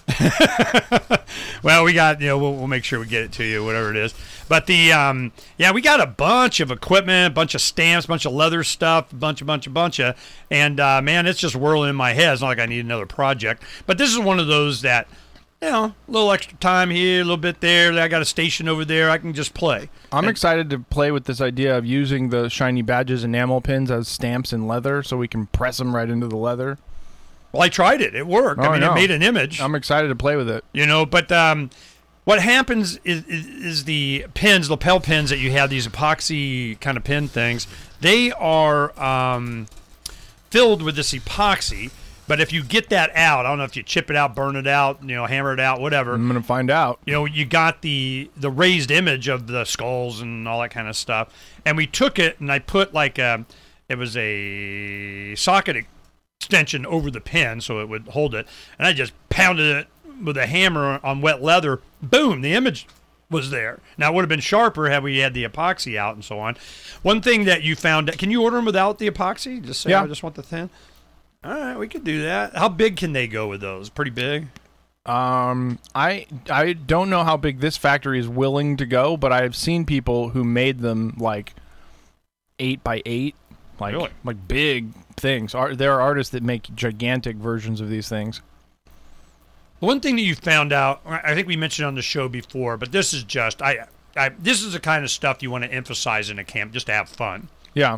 Speaker 3: Well, we got, you know, we'll, we'll make sure we get it to you, whatever it is. But the, um, yeah, we got a bunch of equipment, a bunch of stamps, a bunch of leather stuff, a bunch, a bunch, a bunch of, and uh, man, it's just whirling in my head. It's not like I need another project. But this is one of those that you know, a little extra time here, a little bit there. I got a station over there. I can just play.
Speaker 4: I'm
Speaker 3: and,
Speaker 4: excited to play with this idea of using the shiny badges enamel pins as stamps in leather so we can press them right into the leather.
Speaker 3: Well, I tried it. It worked.
Speaker 4: Oh,
Speaker 3: I mean,
Speaker 4: I
Speaker 3: it made an image.
Speaker 4: I'm excited to play with it.
Speaker 3: You know, but um, what happens is, is, is the pins, lapel pins that you have, these epoxy kind of pin things, they are um, filled with this epoxy. But if you get that out, I don't know if you chip it out, burn it out, you know, hammer it out, whatever.
Speaker 4: I'm going to find out.
Speaker 3: You know, you got the the raised image of the skulls and all that kind of stuff. And we took it and I put like a, it was a socket extension over the pin so it would hold it. And I just pounded it with a hammer on wet leather. Boom, the image was there. Now, it would have been sharper had we had the epoxy out and so on. One thing that you found, can you order them without the epoxy? Just say,
Speaker 4: yeah.
Speaker 3: I just want the thin. All right, we could do that. How big can they go with those? Pretty big?
Speaker 4: Um, I I don't know how big this factory is willing to go, but I've seen people who made them like eight by eight, like
Speaker 3: really?
Speaker 4: like big things. Are there are artists that make gigantic versions of these things?
Speaker 3: One thing that you found out, I think we mentioned on the show before, but this is just I, I this is the kind of stuff you want to emphasize in a camp just to have fun.
Speaker 4: Yeah.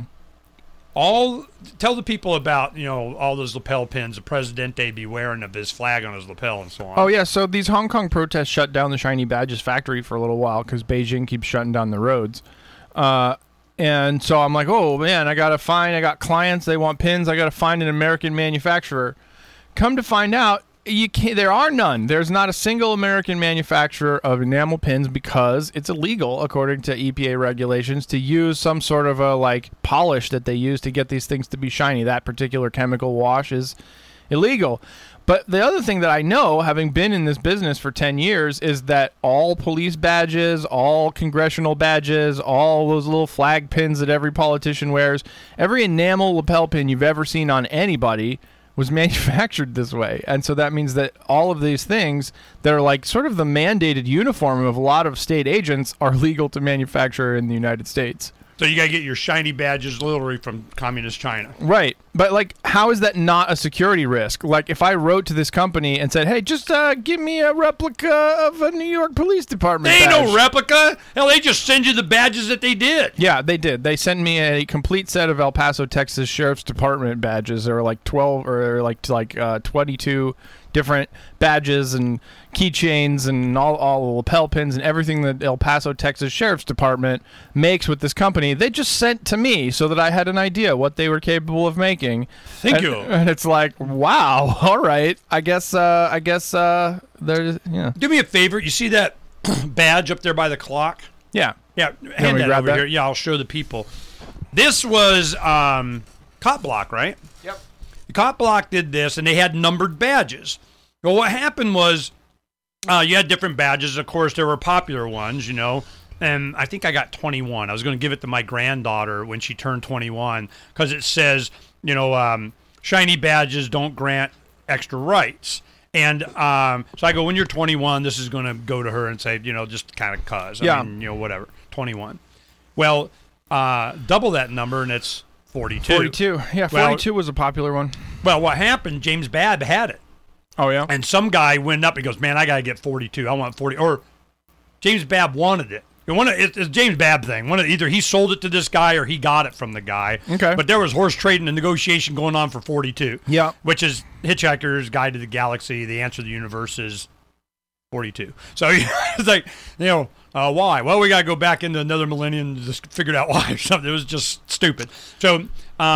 Speaker 3: All tell the people about, you know, all those lapel pins the Presidente be wearing of his flag on his lapel and so on.
Speaker 4: Oh yeah, so these Hong Kong protests shut down the Shiny Badges factory for a little while because Beijing keeps shutting down the roads. Uh, and so I'm like, oh man, I gotta find. I got clients. They want pins. I gotta find an American manufacturer. Come to find out, you can't. There are none. There's not a single American manufacturer of enamel pins because it's illegal, according to E P A regulations, to use some sort of a like polish that they use to get these things to be shiny. That particular chemical wash is illegal. But the other thing that I know, having been in this business for ten years, is that all police badges, all congressional badges, all those little flag pins that every politician wears, every enamel lapel pin you've ever seen on anybody was manufactured this way. And so that means that all of these things that are like sort of the mandated uniform of a lot of state agents are legal to manufacture in the United States.
Speaker 3: So you got to get your shiny badges literally from communist China.
Speaker 4: Right. But, like, how is that not a security risk? Like, if I wrote to this company and said, hey, just uh, give me a replica of a New York Police Department
Speaker 3: They ain't
Speaker 4: badge.
Speaker 3: no replica. Hell, they just send you the badges that they did.
Speaker 4: Yeah, they did. They sent me a complete set of El Paso, Texas Sheriff's Department badges. There were like twelve or like like uh, twenty-two different badges and keychains and all, all the lapel pins and everything that El Paso, Texas Sheriff's Department makes with this company. They just sent to me so that I had an idea what they were capable of making.
Speaker 3: Thank
Speaker 4: and,
Speaker 3: you.
Speaker 4: And it's like, wow, all right. I guess, uh, I guess, uh, there's, yeah.
Speaker 3: Do me a favor. You see that badge up there by the clock?
Speaker 4: Yeah.
Speaker 3: Yeah, hand
Speaker 4: me
Speaker 3: that
Speaker 4: grab
Speaker 3: over
Speaker 4: that?
Speaker 3: here. Yeah, I'll show the people. This was um, Cop Block, right?
Speaker 4: Yep.
Speaker 3: Cop Block did this, and they had numbered badges. Well, what happened was uh, you had different badges. Of course, there were popular ones, you know, and I think I got twenty-one. I was going to give it to my granddaughter when she turned twenty-one because it says, you know, um, shiny badges don't grant extra rights. And um, so I go, when you're twenty-one, this is going to go to her and say, you know, just kind of cuz. I
Speaker 4: Yeah.
Speaker 3: mean, you know, whatever, twenty-one. Well, uh, double that number, and it's forty-two.
Speaker 4: forty-two. Yeah,
Speaker 3: Well-
Speaker 4: forty-two was a popular one.
Speaker 3: Well, what happened, James Babb had it.
Speaker 4: Oh, yeah?
Speaker 3: And some guy went up and goes, man, I got to get forty-two. I want forty. Or James Babb wanted it. It one of, it's a James Babb thing. One of, either he sold it to this guy or he got it from the guy.
Speaker 4: Okay.
Speaker 3: But there was horse trading and negotiation going on for forty-two.
Speaker 4: Yeah.
Speaker 3: Which is Hitchhiker's Guide to the Galaxy. The answer to the universe is forty-two. So it's like, you know, uh, why? Well, we got to go back into another millennium to just figure out why or something. It was just stupid. So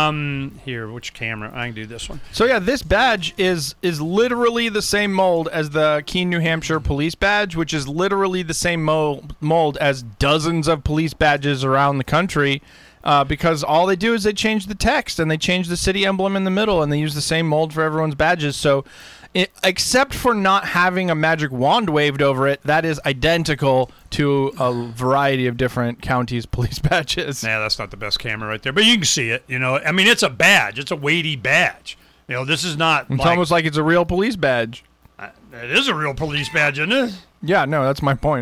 Speaker 3: um, here, which camera? I can do this one.
Speaker 4: So yeah, this badge is is literally the same mold as the Keene, New Hampshire police badge, which is literally the same mold, mold as dozens of police badges around the country. Uh, because all they do is they change the text and they change the city emblem in the middle and they use the same mold for everyone's badges. So, it, except for not having a magic wand waved over it, that is identical to a variety of different counties' police badges.
Speaker 3: Yeah, that's not the best camera right there, but you can see it. You know, I mean, it's a badge. It's a weighty badge. You know, this is not.
Speaker 4: It's
Speaker 3: like,
Speaker 4: almost like it's a real police badge.
Speaker 3: Uh, it is a real police badge, isn't it?
Speaker 4: Yeah, no, that's my point.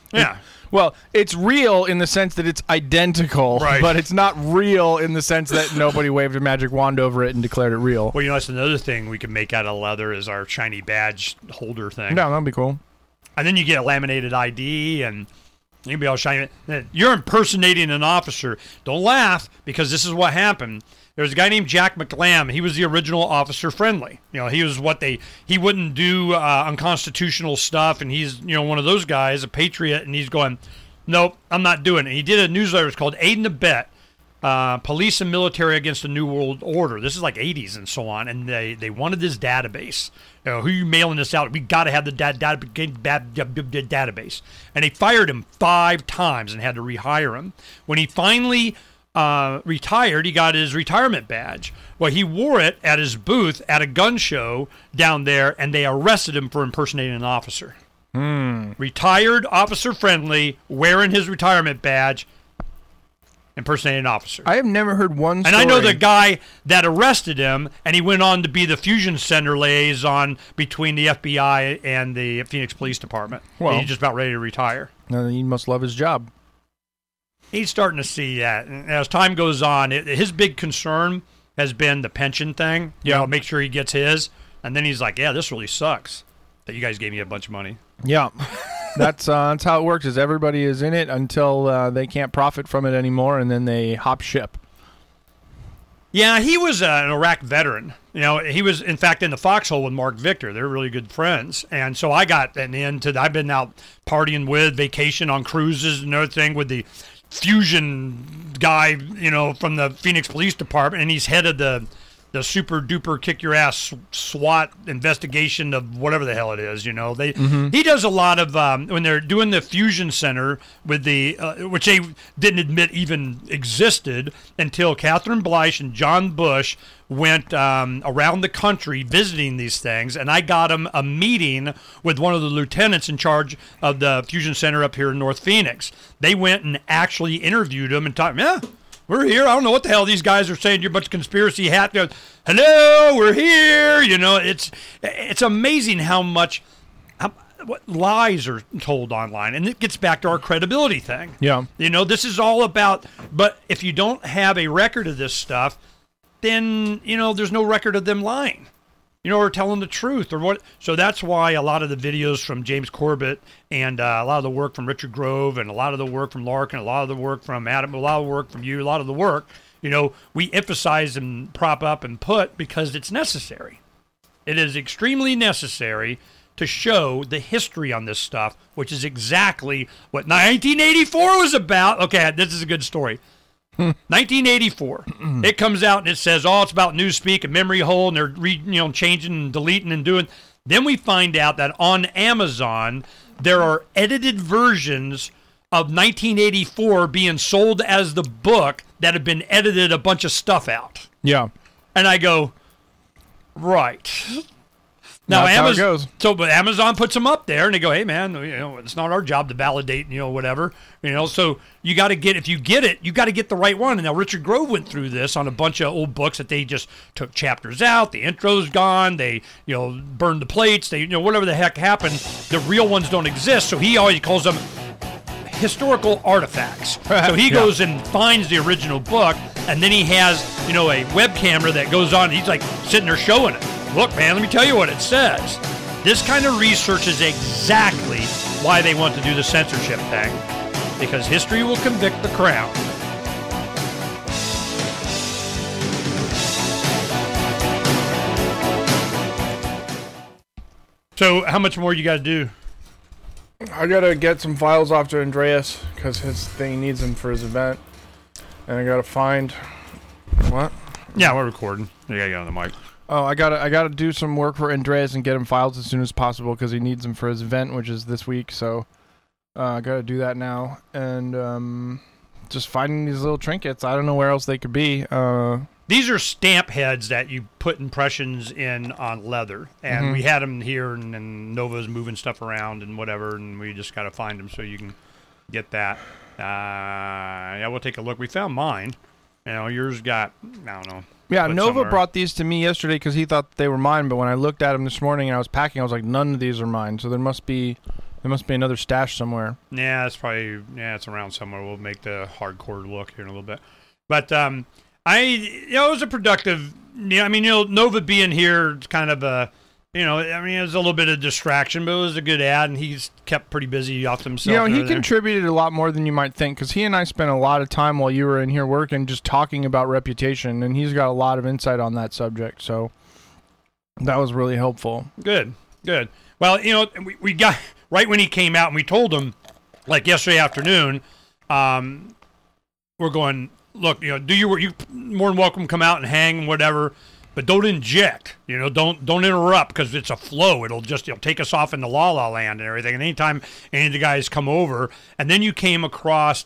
Speaker 3: Yeah.
Speaker 4: Well, it's real in the sense that it's identical,
Speaker 3: Right.
Speaker 4: but it's not real in the sense that nobody waved a magic wand over it and declared it real.
Speaker 3: Well, you know, that's another thing we can make out of leather is our shiny badge holder thing.
Speaker 4: No, that'd be cool.
Speaker 3: And then you get a laminated I D, and you can be all shiny. You're impersonating an officer. Don't laugh, because this is what happened. There's a guy named Jack McLam. He was the original Officer Friendly. You know, he was what they, he wouldn't do uh, unconstitutional stuff, and he's, you know, one of those guys, a patriot, and he's going, nope, I'm not doing it. He did a newsletter. It's called Aid and Abet, uh, Police and Military Against the New World Order. This is like eighties and so on, and they, they wanted this database. You know, who are you mailing this out? We got to have the da- da- da- database. And they fired him five times and had to rehire him. When he finally uh, retired, he got his retirement badge. Well, he wore it at his booth at a gun show down there, and they arrested him for impersonating an officer.
Speaker 4: Mm.
Speaker 3: Retired, Officer Friendly, wearing his retirement badge, impersonating an officer.
Speaker 4: I have never heard one story.
Speaker 3: And I know the guy that arrested him, and he went on to be the Fusion Center liaison between the F B I and the Phoenix Police Department.
Speaker 4: Well,
Speaker 3: he's just about ready to retire.
Speaker 4: No, he must love his job.
Speaker 3: He's starting to see that. And as time goes on, it, his big concern has been the pension thing. You know, make sure he gets his. And then he's like, yeah, this really sucks that you guys gave me a bunch of money.
Speaker 4: Yeah. That's uh, that's how it works. Is everybody is in it until uh, they can't profit from it anymore, and then they hop ship.
Speaker 3: Yeah, he was uh, an Iraq veteran. You know, he was in fact in the foxhole with Mark Victor. They're really good friends, and so I got an into. I've been out partying with, vacation on cruises and everything with the Fusion guy. You know, from the Phoenix Police Department, and he's head of the. the super duper kick your ass SWAT investigation of whatever the hell it is, you know. They
Speaker 4: Mm-hmm.
Speaker 3: he does a lot of um, when they're doing the Fusion Center with the uh, which they didn't admit even existed until Catherine Bleish and John Bush went um, around the country visiting these things, and I got him a meeting with one of the lieutenants in charge of the Fusion Center up here in North Phoenix. They went and actually interviewed him and talked, yeah, we're here. I don't know what the hell these guys are saying. You're a bunch of conspiracy hat. Hello, we're here. You know, it's it's amazing how much how, what lies are told online, and it gets back to our credibility thing.
Speaker 4: Yeah.
Speaker 3: You know, this is all about. But if you don't have a record of this stuff, then you know there's no record of them lying. You know, or telling the truth, or what. So that's why a lot of the videos from James Corbett and uh, a lot of the work from Richard Grove and a lot of the work from Larkin, a lot of the work from Adam, a lot of the work from you, a lot of the work, you know, we emphasize and prop up and put because it's necessary. It is extremely necessary to show the history on this stuff, which is exactly what nineteen eighty-four was about. Okay, this is a good story. nineteen eighty-four. It comes out and it says, oh, it's about Newspeak and memory hole, and they're re, you know changing and deleting and doing. Then we find out that on Amazon there are edited versions of nineteen eighty-four being sold as the book that have been edited a bunch of stuff out.
Speaker 4: Yeah.
Speaker 3: And I go, right. Now,
Speaker 4: That's how it
Speaker 3: Amazon,
Speaker 4: goes.
Speaker 3: so but Amazon puts them up there, and they go, "Hey, man, you know, it's not our job to validate, you know, whatever, you know." So you got to get, if you get it, you got to get the right one. And now Richard Grove went through this on a bunch of old books that they just took chapters out. The intro's gone. They, you know, burned the plates. They, you know, whatever the heck happened. The real ones don't exist. So he always calls them historical artifacts. So he
Speaker 4: Yeah.
Speaker 3: goes and finds the original book, and then he has, you know, a web camera that goes on. And he's like sitting there showing it. Look, man, let me tell you what it says. This kind of research is exactly why they want to do the censorship thing, because history will convict the crown. So how much more you got to do?
Speaker 4: I gotta get some files off to Andreas because his thing needs them for his event, and I gotta find what?
Speaker 3: Yeah, we're recording. You gotta get on the mic.
Speaker 4: Oh, I gotta I gotta do some work for Andreas and get him files as soon as possible because he needs them for his event, which is this week. So uh, I gotta do that now, and um, just finding these little trinkets. I don't know where else they could be. Uh,
Speaker 3: These are stamp heads that you put impressions in on leather, and
Speaker 4: Mhm.
Speaker 3: we had them here, and, and Nova's moving stuff around and whatever, and we just got to find them so you can get that. Uh, yeah, we'll take a look. We found mine. You know, yours got, I don't know.
Speaker 4: Yeah,
Speaker 3: put
Speaker 4: Nova
Speaker 3: somewhere.
Speaker 4: brought these to me yesterday because he thought they were mine, but when I looked at them this morning and I was packing, I was like, none of these are mine. So there must be There must be another stash somewhere.
Speaker 3: Yeah, it's probably yeah, it's around somewhere. We'll make the hardcore look here in a little bit. But um, I, you know, it was a productive. You know, I mean, you know, Nova being here, it's kind of a, you know, I mean, it was a little bit of distraction, but it was a good ad, and he's kept pretty busy off himself.
Speaker 4: You know, he
Speaker 3: there.
Speaker 4: contributed a lot more than you might think, because he and I spent a lot of time while you were in here working just talking about reputation, and he's got a lot of insight on that subject. So that was really helpful.
Speaker 3: Good, good. Well, you know, we we got. Right when he came out, and we told him, like yesterday afternoon, um, we're going, look, you know, do your work. You more than welcome to come out and hang, whatever, but don't inject. You know, don't don't interrupt, because it's a flow. It'll just it'll take us off into la la land and everything. And anytime any of the guys come over, and then you came across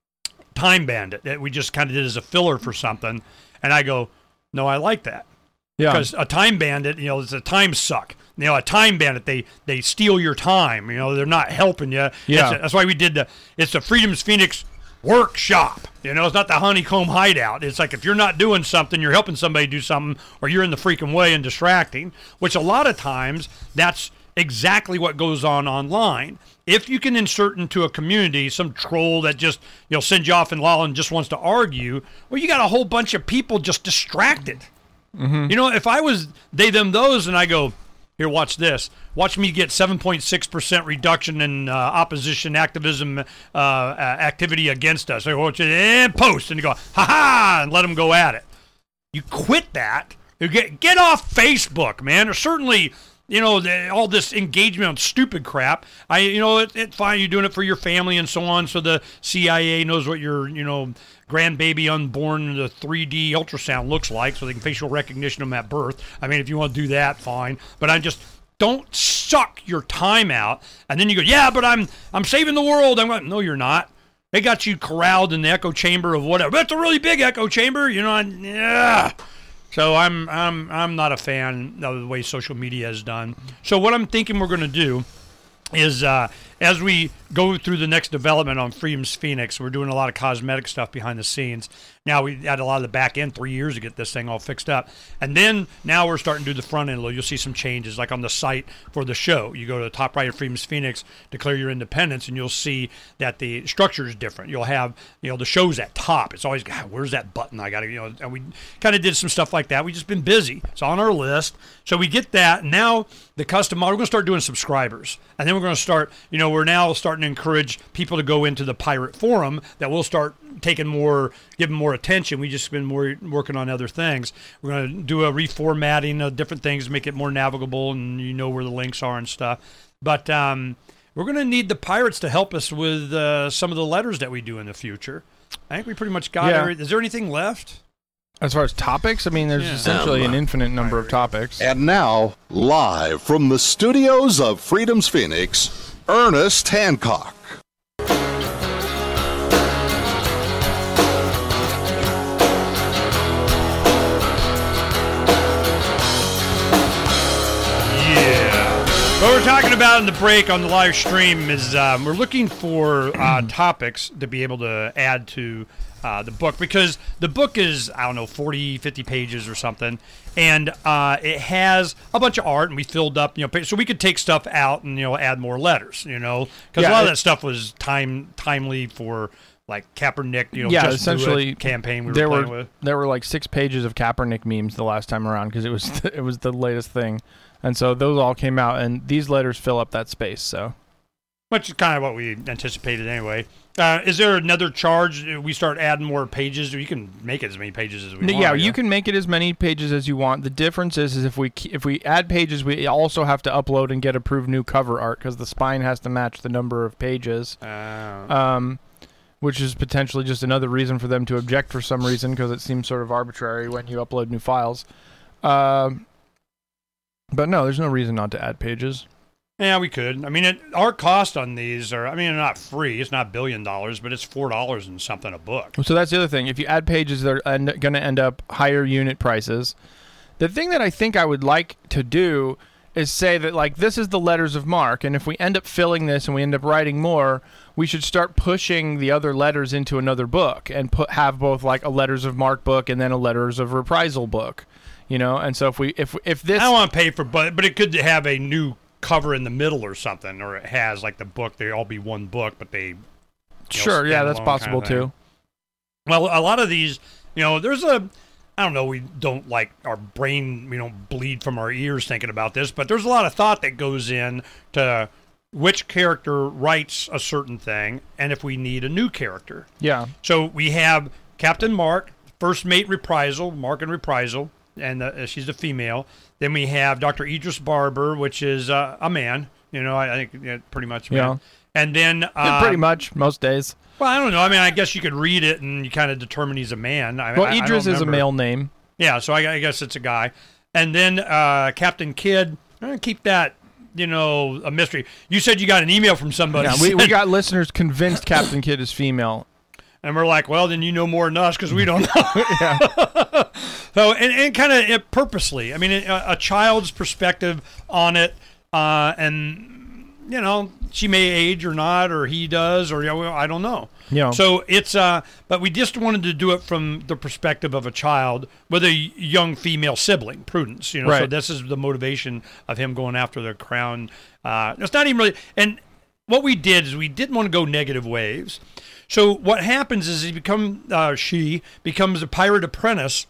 Speaker 3: Time Bandit that we just kind of did as a filler for something, and I go, no, I like that.
Speaker 4: Yeah.
Speaker 3: Because a time bandit, you know, it's a time suck. You know, a time bandit, they they steal your time. You know, they're not helping you.
Speaker 4: Yeah.
Speaker 3: It's a, that's why we did the, it's the Freedom's Phoenix workshop. You know, it's not the honeycomb hideout. It's like if you're not doing something, you're helping somebody do something, or you're in the freaking way and distracting, which a lot of times that's exactly what goes on online. If you can insert into a community some troll that just, you know, sends you off in law and just wants to argue, well, you got a whole bunch of people just distracted.
Speaker 4: Mm-hmm.
Speaker 3: You know, if I was they, them, those, and I go, here, watch this. Watch me get seven point six percent reduction in uh, opposition activism uh, uh, activity against us. I watch it and post, and you go, ha-ha, and let them go at it. You quit that. You get, get off Facebook, man. Or certainly, you know, the, all this engagement on stupid crap. I, you know, it's it, fine. You're doing it for your family and so on, so the C I A knows what your, you know, grandbaby unborn, the three D ultrasound looks like, so they can facial recognition them at birth. I mean, if you want to do that, fine. But I just don't suck your time out, and then you go, yeah, but I'm I'm saving the world. I'm like, no, you're not. They got you corralled in the echo chamber of whatever. That's a really big echo chamber, you know. And, yeah. So I'm I'm I'm not a fan of the way social media is done. So what I'm thinking we're going to do is uh, as we go through the next development on Freedom's Phoenix, we're doing a lot of cosmetic stuff behind the scenes. Now we had a lot of the back end three years to get this thing all fixed up. And then now we're starting to do the front end. You'll see some changes, like on the site for the show. You go to the top right of Freedom's Phoenix, declare your independence, and you'll see that the structure is different. You'll have, you know, the show's at top. It's always, God, where's that button? I got to, you know, and we kind of did some stuff like that. We've just been busy. It's on our list. So we get that. Now the custom model, we're going to start doing subscribers. And then we're going to start, you know, we're now starting to encourage people to go into the pirate forum that we'll start taking more, giving more attention. We just been more working on other things. We're going to do a reformatting of different things to make it more navigable, and you know where the links are and stuff. But um, we're going to need the pirates to help us with uh, some of the letters that we do in the future. I think we pretty much got
Speaker 4: Yeah.
Speaker 3: it. Is there anything left?
Speaker 4: As far as topics, I mean, there's
Speaker 3: Yeah.
Speaker 4: essentially
Speaker 1: Um,
Speaker 4: an infinite number of topics.
Speaker 1: And now, live from the studios of Freedom's Phoenix, Ernest Hancock.
Speaker 3: What we're talking about in the break on the live stream is um, we're looking for uh, topics to be able to add to uh, the book, because the book is, I don't know, forty, fifty pages or something, and uh, it has a bunch of art, and we filled up, you know, pa- so we could take stuff out and, you know, add more letters, you know, because
Speaker 4: Yeah,
Speaker 3: a lot of
Speaker 4: it-
Speaker 3: that stuff was time timely for like Kaepernick, you know,
Speaker 4: Yeah,
Speaker 3: just do it
Speaker 4: essentially,
Speaker 3: campaign we were
Speaker 4: there
Speaker 3: playing
Speaker 4: were
Speaker 3: with.
Speaker 4: there were like six pages of Kaepernick memes the last time around, because it was the, it was the latest thing, and so those all came out, and these letters fill up that space. So,
Speaker 3: Which is kind of what we anticipated anyway. Uh, is there another charge? We start adding more pages, or you can make it as many pages as we want.
Speaker 4: yeah,
Speaker 3: I
Speaker 4: you
Speaker 3: guess.
Speaker 4: can make it as many pages as you want. The difference is, is if we ke- if we add pages, we also have to upload and get approved new cover art, because the spine has to match the number of pages.
Speaker 3: Uh,
Speaker 4: Um, which is potentially just another reason for them to object for some reason, because it seems sort of arbitrary when you upload new files. Um, but no, there's no reason not to add pages.
Speaker 3: yeah, we could. I mean, it, our cost on these are, I mean, they're not free. It's not a billion dollars, but it's four dollars and something a book.
Speaker 4: So that's the other thing. If you add pages, they're going to end up higher unit prices. The thing that I think I would like to do is say that, like, this is the letters of marque, and if we end up filling this and we end up writing more, we should start pushing the other letters into another book and put have both, like, a letters of marque book and then a letters of reprisal book, you know. And so if we if if this
Speaker 3: I don't want to pay for, but but it could have a new cover in the middle or something, or it has like the book. They all be one book, but they. You
Speaker 4: sure,
Speaker 3: know,
Speaker 4: yeah, that's
Speaker 3: standalone
Speaker 4: possible
Speaker 3: kind of thing.
Speaker 4: too.
Speaker 3: Well, a lot of these, you know, there's a. I don't know, we don't like our brain, you know, bleed from our ears thinking about this, but there's a lot of thought that goes in to which character writes a certain thing and if we need a new character.
Speaker 4: Yeah.
Speaker 3: So we have Captain Mark, First Mate Reprisal, Mark and Reprisal, and uh, she's a female. Then we have Doctor Idris Barber, which is uh, a man, you know, I, I think yeah, pretty much man.
Speaker 4: Yeah.
Speaker 3: And then... Uh,
Speaker 4: Yeah, pretty much, most days.
Speaker 3: Well, I don't know. I mean, I guess you could read it and you kind of determine he's a man. I,
Speaker 4: Well,
Speaker 3: I,
Speaker 4: Idris
Speaker 3: I
Speaker 4: is a male name.
Speaker 3: Yeah, so I, I guess it's a guy. And then uh, Captain Kidd, I'm going to keep that, you know, a mystery. You said you got an email from somebody.
Speaker 4: Yeah, we, we got listeners convinced Captain Kidd is female.
Speaker 3: And we're like, well, then you know more than us because we don't know. So, and, and kind of purposely. I mean, a, a child's perspective on it, uh, and... You know, she may age or not, or he does, or you know, I don't know.
Speaker 4: Yeah.
Speaker 3: So it's, uh, but we just wanted to do it from the perspective of a child with a young female sibling, Prudence. You know, so
Speaker 4: Right.
Speaker 3: this is the motivation of him going after the crown. Uh, it's not even really, and what we did is we didn't want to go negative waves. So what happens is he become, uh, she becomes a pirate apprentice.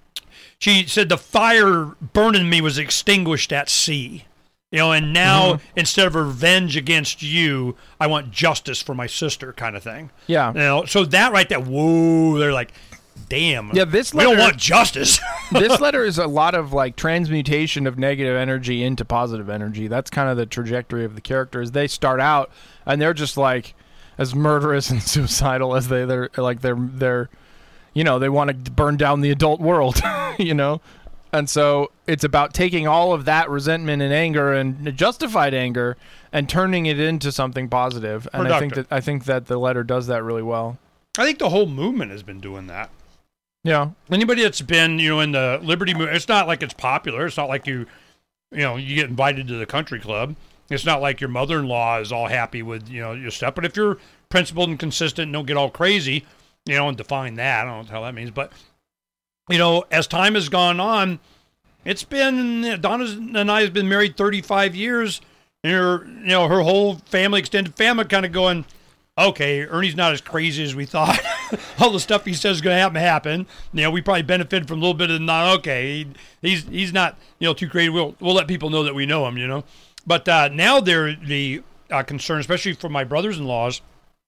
Speaker 3: She said the fire burning me was extinguished at sea. You know, and now mm-hmm. instead of revenge against you, I want justice for my sister, kind of thing.
Speaker 4: Yeah.
Speaker 3: You know, so that right there, whoa, they're like, damn.
Speaker 4: Yeah, this
Speaker 3: we
Speaker 4: letter,
Speaker 3: don't want justice.
Speaker 4: This letter is a lot of like transmutation of negative energy into positive energy. That's kind of the trajectory of the characters. They start out and they're just like as murderous and suicidal as they they're like they're they're you know, they want to burn down the adult world, you know. And so it's about taking all of that resentment and anger and justified anger and turning it into something positive. And I think that I think that the letter does that really well.
Speaker 3: I think the whole movement has been doing that.
Speaker 4: Yeah.
Speaker 3: Anybody that's been, you know, in the Liberty movement, it's not like it's popular. It's not like you, you know, you get invited to the country club. It's not like your mother-in-law is all happy with, you know, your stuff. But if you're principled and consistent and don't get all crazy, you know, and define that, I don't know what the hell that means, but you know, as time has gone on, it's been, Donna and I have been married thirty-five years, and her, you know, her whole family, extended family kind of going, okay, Ernie's not as crazy as we thought. All the stuff he says is going to happen, happen. You know, we probably benefited from a little bit of not, okay, he, he's he's not, you know, too crazy. We'll, we'll let people know that we know him, you know. But uh, now they're the uh, concern, especially for my brothers-in-laws.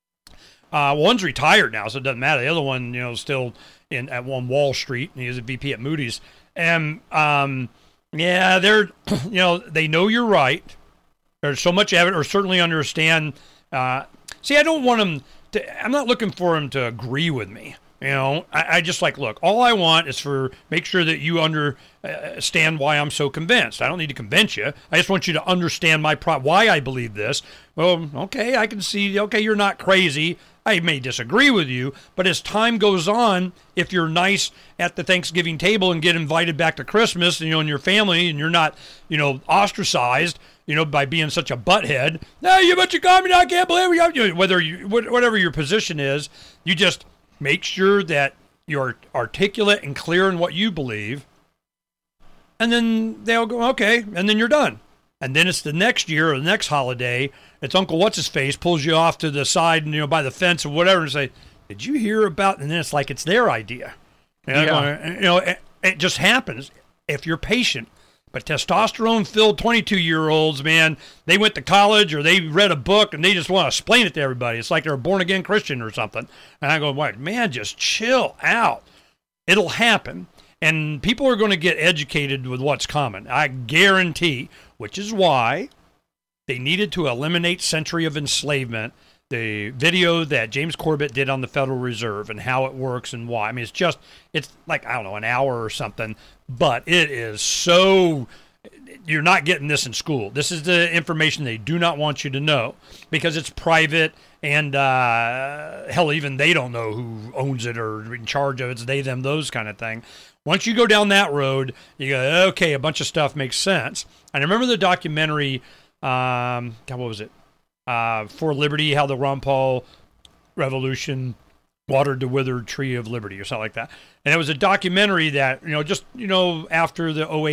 Speaker 3: Uh, one's retired now, so it doesn't matter. The other one, you know, still in at one Wall Street, and he's a V P at Moody's. And um, yeah, they're, you know, they know you're right. There's so much evidence, or certainly understand. Uh, see, I don't want them to. I'm not looking for them to agree with me. You know, I, I just like, look, all I want is for make sure that you understand why I'm so convinced. I don't need to convince you. I just want you to understand my pro- why I believe this. Well, okay, I can see. Okay, you're not crazy. I may disagree with you, but as time goes on, if you're nice at the Thanksgiving table and get invited back to Christmas, you know, and your family, and you're not, you know, ostracized, you know, by being such a butthead. No, you bunch of communists! I can't believe you. you know, whether you, whatever your position is, you just make sure that you're articulate and clear in what you believe, and then they'll go, okay, and then you're done. And then it's the next year or the next holiday, it's Uncle What's-His-Face pulls you off to the side, and, you know, by the fence or whatever, and say, did you hear about, and then it's like it's their idea. You know,
Speaker 4: Yeah.
Speaker 3: you know it, it just happens if you're patient. But testosterone-filled twenty-two-year-olds, man, they went to college or they read a book and they just want to explain it to everybody. It's like they're a born-again Christian or something. And I go, what? Man, just chill out. It'll happen. And people are going to get educated with what's coming. I guarantee, which is why they needed to eliminate Century of Enslavement, the video that James Corbett did on the Federal Reserve and how it works and why. I mean, it's just, it's like, I don't know, an hour or something, but it is so, you're not getting this in school. This is the information they do not want you to know because it's private and, uh, hell, even they don't know who owns it or in charge of it. It's they, them, those kind of thing. Once you go down that road, you go, okay, a bunch of stuff makes sense. And I remember the documentary, um, God, what was it? Uh, For Liberty, how the Ron Paul Revolution watered the withered tree of liberty or something like that. And it was a documentary that, you know, just, you know, after the oh eight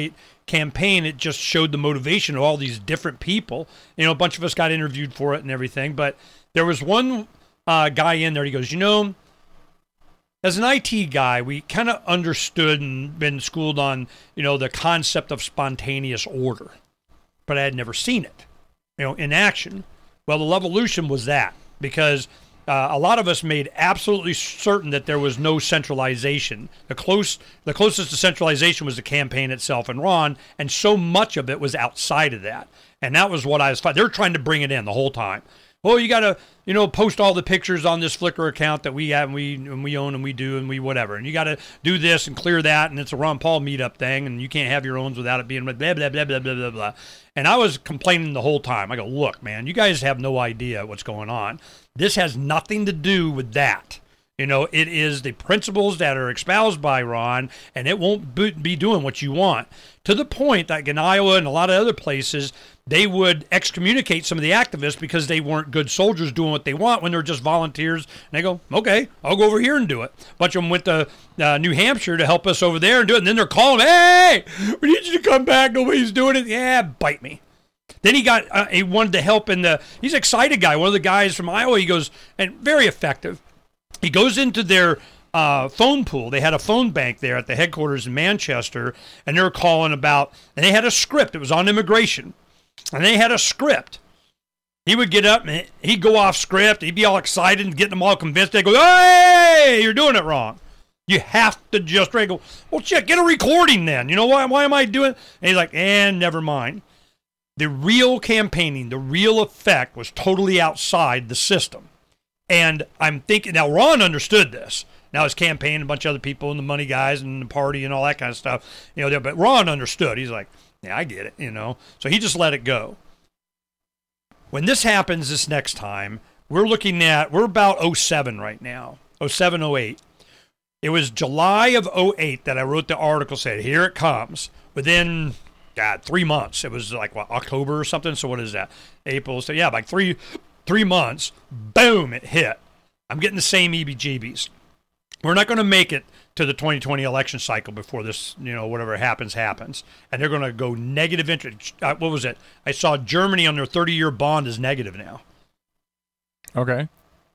Speaker 3: campaign, it just showed the motivation of all these different people. You know, a bunch of us got interviewed for it and everything, but there was one uh, guy in there. He goes, you know, as an I T guy, we kind of understood and been schooled on, you know, the concept of spontaneous order, but I had never seen it, you know, in action. Well, the Levolution was that, because uh, a lot of us made absolutely certain that there was no centralization. The close, the closest to centralization was the campaign itself and Ron, and so much of it was outside of that. And that was what I was fighting. They were trying to bring it in the whole time. Oh, you got to, you know, post all the pictures on this Flickr account that we have and we and we own and we do and we whatever. And you got to do this and clear that, and it's a Ron Paul meetup thing, and you can't have your owns without it being blah, blah, blah, blah, blah, blah, blah. And I was complaining the whole time. I go, look, man, you guys have no idea what's going on. This has nothing to do with that. You know, it is the principles that are espoused by Ron, and it won't be doing what you want. To the point that in Iowa and a lot of other places, they would excommunicate some of the activists because they weren't good soldiers doing what they want when they're just volunteers. And they go, okay, I'll go over here and do it. A bunch of them went to uh, New Hampshire to help us over there and do it. And then they're calling, hey, we need you to come back. Nobody's doing it. Yeah, bite me. Then he got, uh, he wanted to help in the, he's an excited guy. One of the guys from Iowa, he goes, and very effective. He goes into their uh, phone pool. They had a phone bank there at the headquarters in Manchester, and they were calling about, and they had a script. It was on immigration, and they had a script. He would get up, and he'd go off script. He'd be all excited and getting them all convinced. They'd go, hey, you're doing it wrong. You have to just go, well, shit, get a recording then. You know, why, why am I doing it? And he's like, and never mind. The real campaigning, the real effect was totally outside the system. And I'm thinking, now Ron understood this. Now his campaign, a bunch of other people and the money guys and the party and all that kind of stuff, you know, but Ron understood. He's like, yeah, I get it, you know. So he just let it go. When this happens this next time, we're looking at, we're about oh seven right now, oh seven, oh eight. It was July of oh eight that I wrote the article, said, here it comes. Within, God, three months. It was like, what, October or something? So what is that? April. So yeah, like three... Three months, boom, it hit. I'm getting the same E B G Bs. We're not going to make it to the twenty twenty election cycle before this, you know, whatever happens, happens. And they're going to go negative interest. Uh, what was it? I saw Germany on their thirty-year bond is negative now.
Speaker 4: Okay.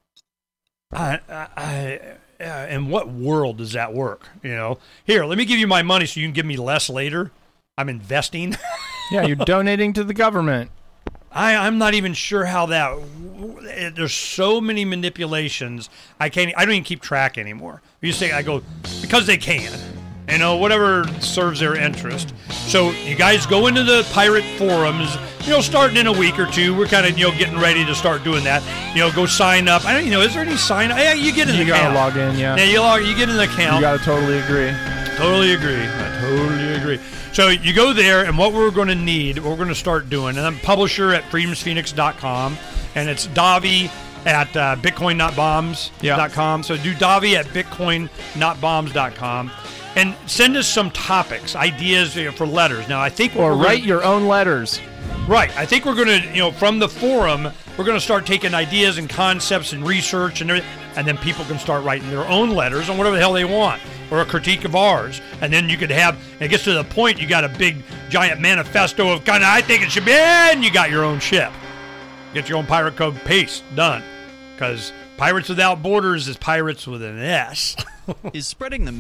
Speaker 3: I, I, I, uh, in what world does that work? You know, here, let me give you my money so you can give me less later. I'm investing.
Speaker 4: Yeah, you're donating to the government.
Speaker 3: I, I'm not even sure how that. There's so many manipulations. I can't. I don't even keep track anymore. You say I go because they can, you know, whatever serves their interest. So you guys go into the pirate forums. You know, starting in a week or two, we're kind of you know getting ready to start doing that. You know, go sign up. I don't. You know, is there any sign up? Yeah, you get in the
Speaker 4: account. You gotta log in. Yeah.
Speaker 3: Yeah, you log. You get in the account.
Speaker 4: You gotta totally agree.
Speaker 3: Totally agree. I totally agree. So you go there, and what we're going to need, what we're going to start doing, and I'm publisher at freedoms phoenix dot com, and it's Davi at uh, bitcoin not bombs dot com. Yeah. So do Davi at bitcoin not bombs dot com, and send us some topics, ideas you know, for letters. Now, I think
Speaker 4: or write
Speaker 3: gonna,
Speaker 4: your own letters.
Speaker 3: Right. I think we're going to, you know, from the forum, we're going to start taking ideas and concepts and research and everything, and then people can start writing their own letters on whatever the hell they want, or a critique of ours. And then you could have, it gets to the point, you got a big, giant manifesto of kind of, I think it should be, and you got your own ship. Get your own pirate code, paste, done. Because Pirates Without Borders is pirates with an S.
Speaker 11: Is spreading the